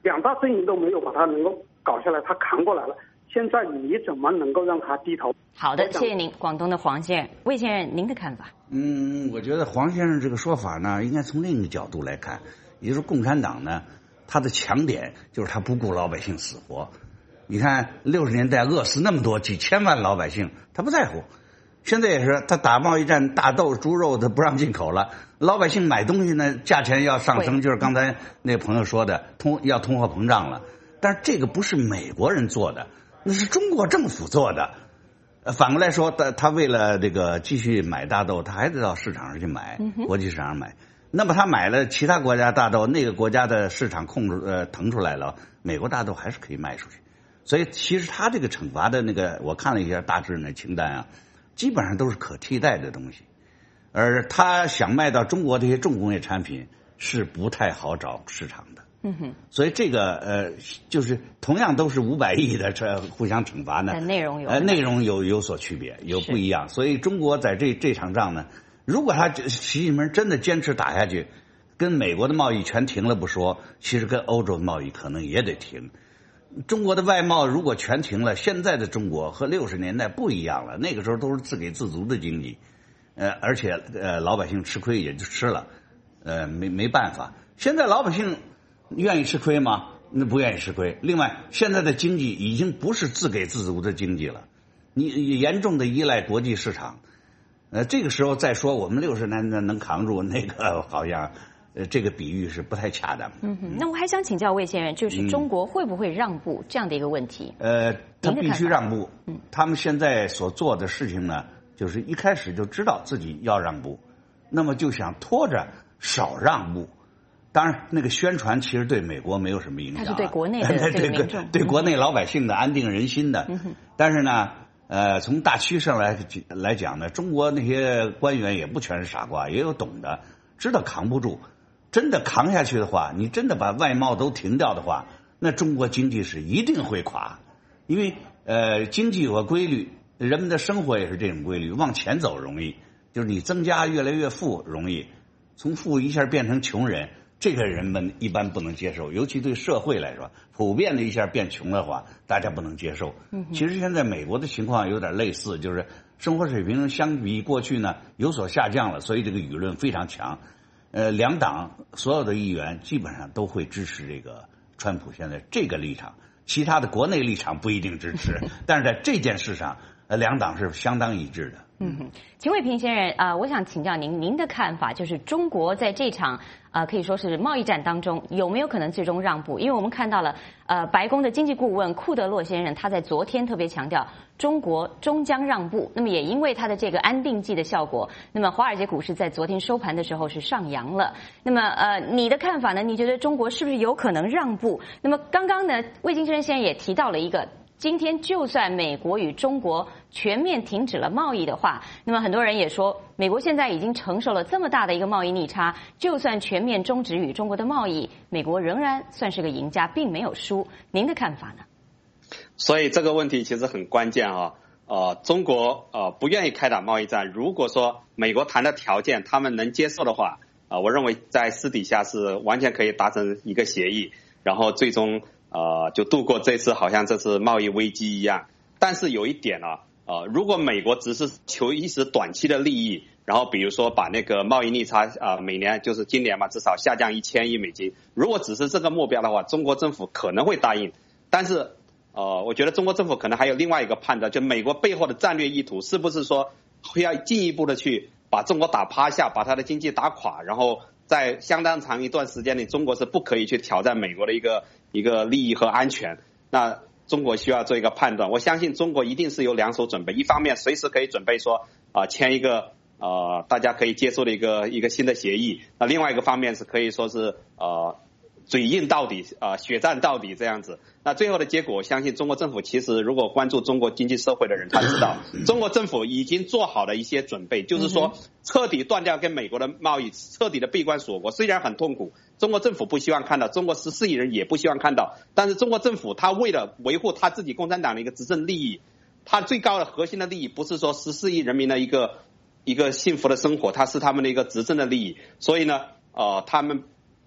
两大阵营都没有把它能够搞下来，他扛过来了。现在你怎么能够让他低头？ 好的，谢谢您，广东的黄先生。魏先生，您的看法？ 嗯，我觉得黄先生这个说法呢，应该从另一个角度来看，也就是共产党呢，他的强点就是他不顾老百姓死活。你看六十年代饿死那么多几千万老百姓，他不在乎。现在也是，他打贸易战，大豆、猪肉他不让进口了，老百姓买东西呢，价钱要上升，就是刚才那个朋友说的，通要通货膨胀了。但是这个不是美国人做的，那是中国政府做的。反过来说，他他为了这个继续买大豆，他还得到市场上去买，国际市场上买。那么他买了其他国家大豆，那个国家的市场控制呃腾出来了，美国大豆还是可以卖出去。所以其实他这个惩罚的那个，我看了一下大致那清单啊，基本上都是可替代的东西。而他想卖到中国这些重工业产品是不太好找市场的。 嗯哼， 所以这个呃，就是同样都是五百亿的这互相惩罚呢， 但内容有呃内容有有所区别，有不一样。所以中国在这这场仗呢，如果他习近平真的坚持打下去，跟美国的贸易全停了不说，其实跟欧洲的贸易可能也得停。中国的外贸如果全停了，现在的中国和六十年代不一样了，那个时候都是自给自足的经济，呃，而且呃老百姓吃亏也就吃了，呃没没办法。现在老百姓愿意吃亏吗？那不愿意吃亏。另外，现在的经济已经不是自给自足的经济了，你严重的依赖国际市场。呃，这个时候再说我们六十年代能扛住，那个好像呃这个比喻是不太恰当。 嗯哼，那我还想请教魏先生，就是中国会不会让步、嗯、这样的一个问题？ 呃，他必须让步。嗯，他们现在所做的事情呢，就是一开始就知道自己要让步，那么就想拖着少让步。当然，那个宣传其实对美国没有什么影响、啊， 它是对国内的这个民众， 对国内老百姓的安定人心的。 嗯、 但是呢，呃，从大趋势上来来讲呢，中国那些官员也不全是傻瓜，也有懂的，知道扛不住。真的扛下去的话，你真的把外贸都停掉的话，那中国经济是一定会垮，因为呃，经济有个规律，人们的生活也是这种规律，往前走容易，就是你增加越来越富容易，从富一下变成穷人。这个人们一般不能接受，尤其对社会来说，普遍的一下变穷的话，大家不能接受。 嗯、 其实现在美国的情况有点类似，就是生活水平相比过去呢有所下降了，所以这个舆论非常强。呃，两党所有的议员基本上都会支持这个川普现在这个立场，其他的国内立场不一定支持，但是在这件事上，呃，两党是相当一致的。 嗯哼，秦卫平先生啊、呃，我想请教您，您的看法就是中国在这场啊、呃、可以说是贸易战当中有没有可能最终让步？因为我们看到了呃白宫的经济顾问库德洛先生，他在昨天特别强调中国终将让步。那么也因为他的这个安定剂的效果，那么华尔街股市在昨天收盘的时候是上扬了。那么呃你的看法呢？你觉得中国是不是有可能让步？那么刚刚呢，魏金生先生也提到了一个。今天就算美国与中国全面停止了贸易的话，那么很多人也说，美国现在已经承受了这么大的一个贸易逆差，就算全面终止与中国的贸易，美国仍然算是个赢家，并没有输。您的看法呢？ 所以这个问题其实很关键啊。呃，中国呃不愿意开打贸易战，如果说美国谈的条件他们能接受的话，啊、呃，我认为在私底下是完全可以达成一个协议，然后最终。呃，就度过这次好像这次贸易危机一样。但是有一点啊，呃，如果美国只是求一时短期的利益，然后比如说把那个贸易逆差啊、呃，每年就是今年嘛，至少下降一千亿美金，如果只是这个目标的话，中国政府可能会答应。但是呃，我觉得中国政府可能还有另外一个判断，就美国背后的战略意图是不是说会要进一步的去把中国打趴下，把它的经济打垮，然后在相当长一段时间里，中国是不可以去挑战美国的一个一个利益和安全。那中国需要做一个判断，我相信中国一定是有两手准备，一方面随时可以准备说啊、呃、签一个呃大家可以接受的一个一个新的协议，那另外一个方面是可以说是呃嘴硬到底啊、呃、血战到底这样子。那最后的结果，我相信中国政府其实如果关注中国经济社会的人，他知道中国政府已经做好了一些准备，就是说彻底断掉跟美国的贸易，彻底的闭关锁国，虽然很痛苦，中国政府不希望看到，中国十四亿人也不希望看到，但是中国政府他为了维护他自己共产党的一个执政利益，他最高的核心的利益不是说十四亿人民的一个一个幸福的生活，它是他们的一个执政的利益，所以呢呃他们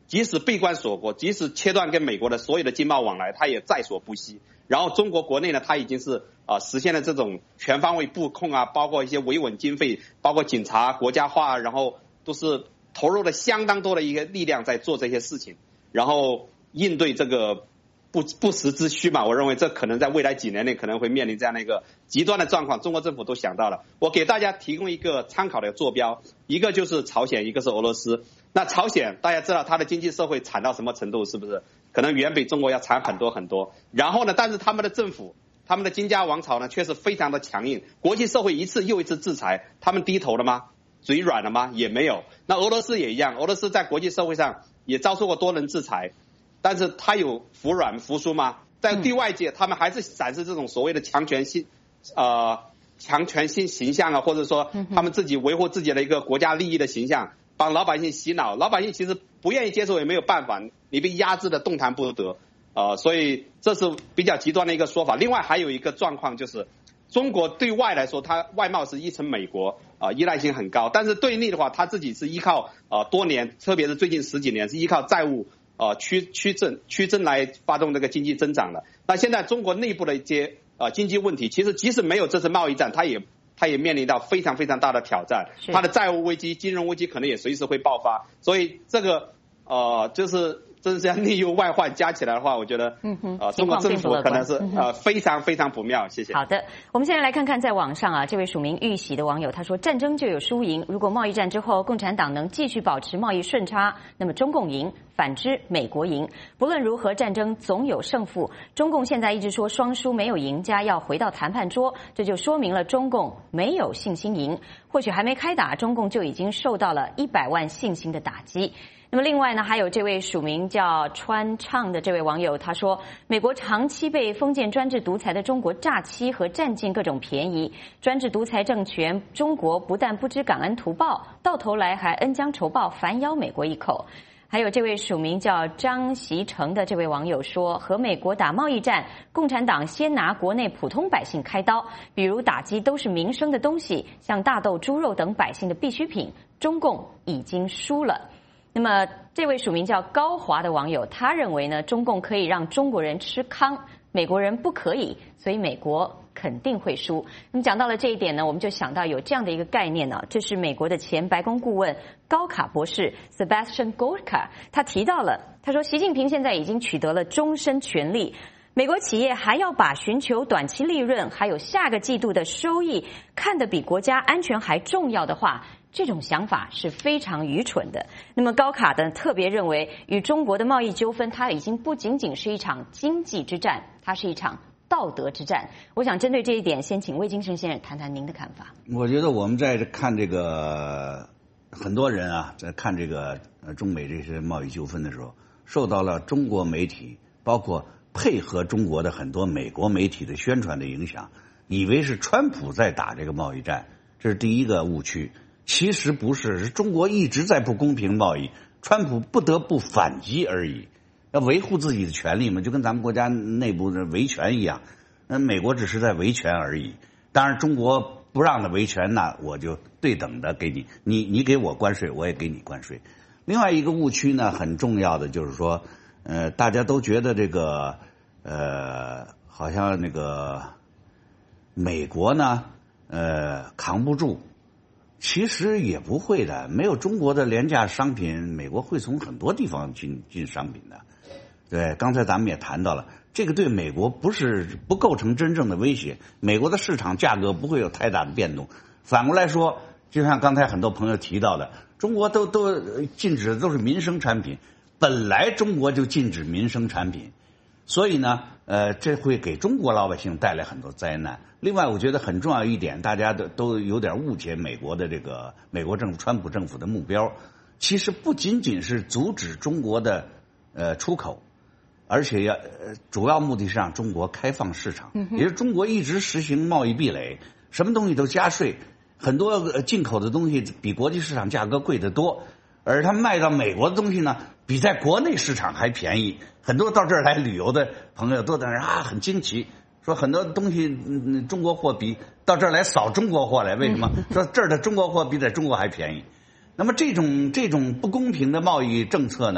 即使闭关锁国，即使切断跟美国的所有的经贸往来，他也在所不惜。然后中国国内呢，它已经是啊、呃、实现了这种全方位布控啊，包括一些维稳经费，包括警察国家化，然后都是投入了相当多的一个力量在做这些事情，然后应对这个不不时之需嘛。我认为这可能在未来几年内可能会面临这样的一个极端的状况，中国政府都想到了。我给大家提供一个参考的坐标，一个就是朝鲜，一个是俄罗斯。那朝鲜大家知道它的经济社会惨到什么程度，是不是？可能远比中国要惨很多很多。然后呢，但是他们的政府，他们的金家王朝呢，却是非常的强硬。国际社会一次又一次制裁，他们低头了吗？嘴软了吗？也没有。那俄罗斯也一样，俄罗斯在国际社会上也遭受过多轮制裁，但是他有服软服输吗？在对外界，他们还是展示这种所谓的强权性，呃，强权性形象啊，或者说他们自己维护自己的一个国家利益的形象。帮老百姓洗脑，老百姓其实不愿意接受也没有办法，你被压制的动弹不得，呃，所以这是比较极端的一个说法。另外还有一个状况就是，中国对外来说，它外贸是依存美国，啊、呃，依赖性很高，但是对内的话，它自己是依靠呃多年，特别是最近十几年是依靠债务呃驱驱增驱增来发动这个经济增长的。那现在中国内部的一些呃经济问题，其实即使没有这次贸易战，它也它也面临到非常非常大的挑战，它的债务危机、金融危机可能也随时会爆发，所以这个呃就是真是要内忧外患加起来的话，我觉得嗯哼呃中国政府可能是呃非常非常不妙。谢谢。 好的，我们现在来看看在网上啊，这位署名玉玺的网友他说，战争就有输赢，如果贸易战之后共产党能继续保持贸易顺差，那么中共赢。反之，美国赢。不论如何，战争总有胜负。中共现在一直说双输没有赢家，要回到谈判桌，这就说明了中共没有信心赢。或许还没开打，中共就已经受到了一百万信心的打击。那么另外呢，还有这位署名叫川畅的这位网友，他说，美国长期被封建专制独裁的中国诈欺和占尽各种便宜，专制独裁政权中国不但不知感恩图报，到头来还恩将仇报，反咬美国一口。还有这位署名叫张习成的这位网友说，和美国打贸易战，共产党先拿国内普通百姓开刀，比如打击都是民生的东西，像大豆、猪肉等百姓的必需品，中共已经输了。那么这位署名叫高华的网友，他认为呢，中共可以让中国人吃糠，美国人不可以，所以美国肯定会输。那么讲到了这一点呢，我们就想到有这样的一个概念呢，这是美国的前白宫顾问高卡博士 Sebastian Gorka 他提到了，他说习近平现在已经取得了终身权力，美国企业还要把寻求短期利润还有下个季度的收益看得比国家安全还重要的话，这种想法是非常愚蠢的。那么高卡呢特别认为，与中国的贸易纠纷，它已经不仅仅是一场经济之战，它是一场道德之战。我想针对这一点，先请魏金生先生谈谈您的看法。 我觉得我们在看这个很多人啊，在看这个中美这些贸易纠纷的时候，受到了中国媒体包括配合中国的很多美国媒体的宣传的影响，以为是川普在打这个贸易战，这是第一个误区。其实不是，是中国一直在不公平贸易，川普不得不反击而已，要维护自己的权利嘛，就跟咱们国家内部的维权一样。那美国只是在维权而已，当然中国不让他维权，那我就对等的给你，你你给我关税，我也给你关税。另外一个误区呢，很重要的就是说，呃，大家都觉得这个，呃，好像那个美国呢，呃，扛不住。其实也不会的，没有中国的廉价商品，美国会从很多地方进进商品的。对，刚才咱们也谈到了，这个对美国不是不构成真正的威胁，美国的市场价格不会有太大的变动。反过来说，就像刚才很多朋友提到的，中国都都禁止的都是民生产品，本来中国就禁止民生产品，所以呢，呃，这会给中国老百姓带来很多灾难。另外，我觉得很重要一点，大家都都有点误解美国的这个美国政府、川普政府的目标，其实不仅仅是阻止中国的呃出口，而且要呃主要目的是让中国开放市场，也就是中国一直实行贸易壁垒，什么东西都加税，很多进口的东西比国际市场价格贵得多，而他卖到美国的东西呢，比在国内市场还便宜。很多到这儿来旅游的朋友都在那儿啊，很惊奇。说很多东西，嗯，中国货比到这儿来扫中国货来，为什么？说这儿的中国货比在中国还便宜。那么这种这种不公平的贸易政策呢，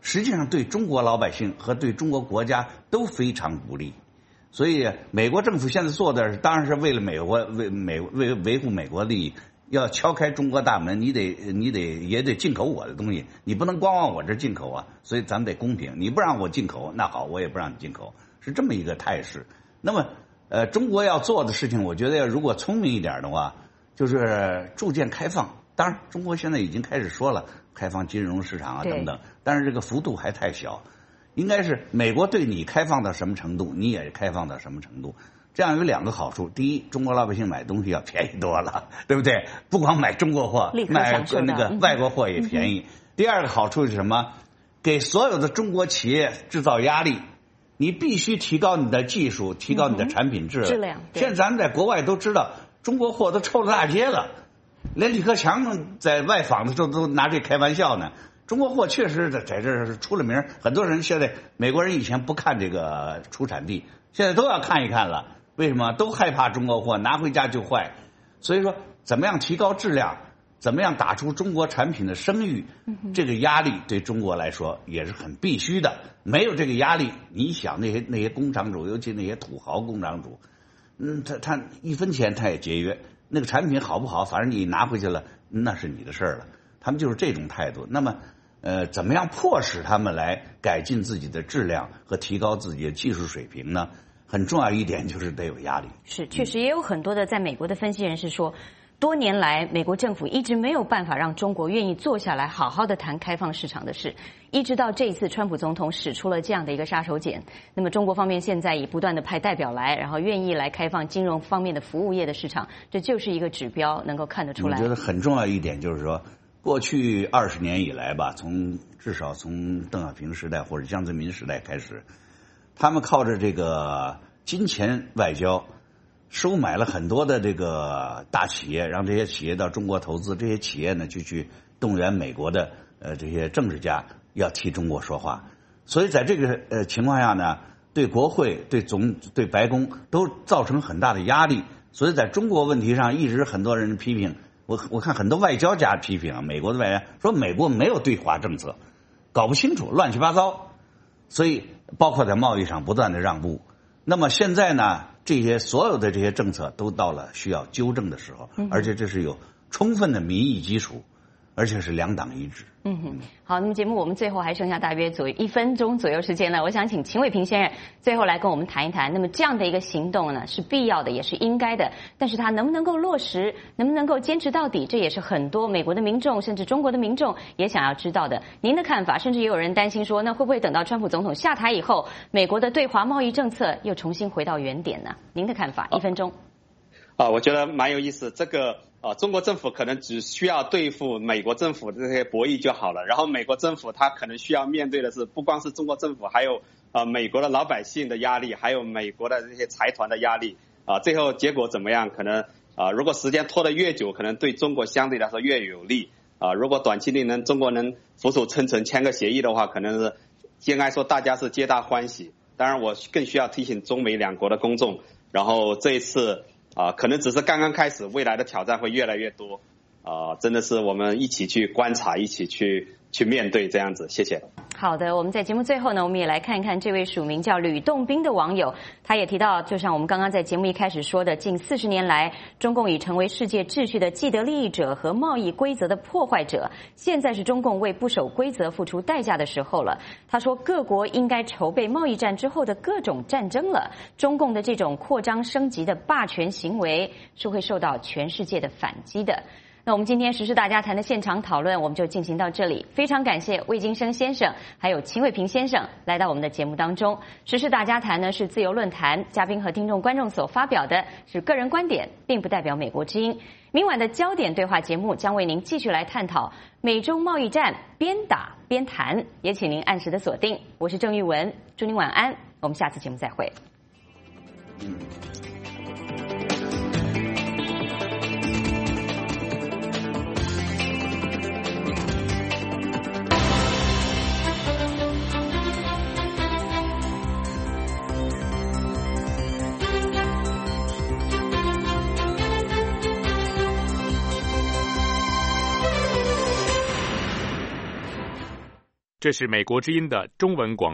实际上对中国老百姓和对中国国家都非常不利。所以美国政府现在做的当然是为了美国为美为维护美国利益，要敲开中国大门，你得你得也得进口我的东西，你不能光往我这进口啊。所以咱们得公平，你不让我进口，那好，我也不让你进口，是这么一个态势。那么呃，中国要做的事情，我觉得如果聪明一点的话，就是逐渐开放。当然，中国现在已经开始说了开放金融市场啊等等，但是这个幅度还太小。应该是美国对你开放到什么程度，你也开放到什么程度。这样有两个好处：第一，中国老百姓买东西要便宜多了，对不对？不光买中国货，买那个外国货也便宜。嗯、第二个好处是什么？给所有的中国企业制造压力，你必须提高你的技术，提高你的产品质量。嗯、质量。现在咱们在国外都知道，中国货都臭了大街了，连李克强在外访的时候都拿这开玩笑呢。中国货确实在在这儿出了名，很多人现在美国人以前不看这个出产地，现在都要看一看了。为什么？都害怕中国货拿回家就坏。所以说，怎么样提高质量，怎么样打出中国产品的声誉，这个压力对中国来说也是很必须的。没有这个压力，你想那些那些工厂主，尤其那些土豪工厂主，嗯，他他一分钱他也节约，那个产品好不好，反正你拿回去了，那是你的事儿了。他们就是这种态度。那么呃，怎么样迫使他们来改进自己的质量和提高自己的技术水平呢？很重要一点就是得有压力。 是，确实也有很多的在美国的分析人士说，多年来美国政府一直没有办法让中国愿意坐下来好好的谈开放市场的事，一直到这一次川普总统使出了这样的一个杀手锏，那么中国方面现在也不断的派代表来，然后愿意来开放金融方面的服务业的市场，这就是一个指标，能够看得出来。 我觉得很重要一点就是说，过去二十年以来吧，从至少从邓小平时代或者江泽民时代开始，他们靠着这个金钱外交，收买了很多的这个大企业，让这些企业到中国投资，这些企业呢就去动员美国的呃这些政治家要替中国说话。所以在这个呃情况下呢，对国会、对总、对白宫都造成很大的压力。所以在中国问题上，一直很多人批评。我我看很多外交家批评啊，美国的外交说美国没有对华政策，搞不清楚，乱七八糟，所以包括在贸易上不断的让步。那么现在呢，这些所有的这些政策都到了需要纠正的时候，而且这是有充分的民意基础，而且是两党一致。 嗯哼，好，那么节目我们最后还剩下大约左右一分钟左右时间了，我想请秦伟平先生最后来跟我们谈一谈，那么这样的一个行动呢是必要的，也是应该的，但是它能不能够落实，能不能够坚持到底，这也是很多美国的民众甚至中国的民众也想要知道的。您的看法，甚至也有人担心说，那会不会等到川普总统下台以后，美国的对华贸易政策又重新回到原点呢？您的看法，一分钟。 啊，我觉得蛮有意思。这个啊，中国政府可能只需要对付美国政府的这些博弈就好了。然后美国政府它可能需要面对的是，不光是中国政府，还有啊美国的老百姓的压力，还有美国的这些财团的压力。啊，最后结果怎么样？可能啊，如果时间拖得越久，可能对中国相对来说越有利。啊，如果短期内能中国能俯首称臣签个协议的话，可能是应该说大家是皆大欢喜。当然，我更需要提醒中美两国的公众，然后这一次。啊，可能只是刚刚开始，未来的挑战会越来越多。啊，真的是我们一起去观察，一起去去面对这样子。谢谢。 好的，我们在节目最后呢，我们也来看一看这位署名叫吕洞宾的网友，他也提到，就像我们刚刚在节目一开始说的，近四十年来，中共已成为世界秩序的既得利益者和贸易规则的破坏者。现在是中共为不守规则付出代价的时候了。他说，各国应该筹备贸易战之后的各种战争了。中共的这种扩张升级的霸权行为是会受到全世界的反击的。那我们今天时事大家谈的现场讨论我们就进行到这里，非常感谢魏金生先生还有秦伟平先生来到我们的节目当中。时事大家谈呢是自由论坛，嘉宾和听众观众所发表的是个人观点，并不代表美国之音。明晚的焦点对话节目将为您继续来探讨美中贸易战，边打边谈，也请您按时的锁定。我是郑玉文，祝您晚安，我们下次节目再会。 这是美国之音的中文广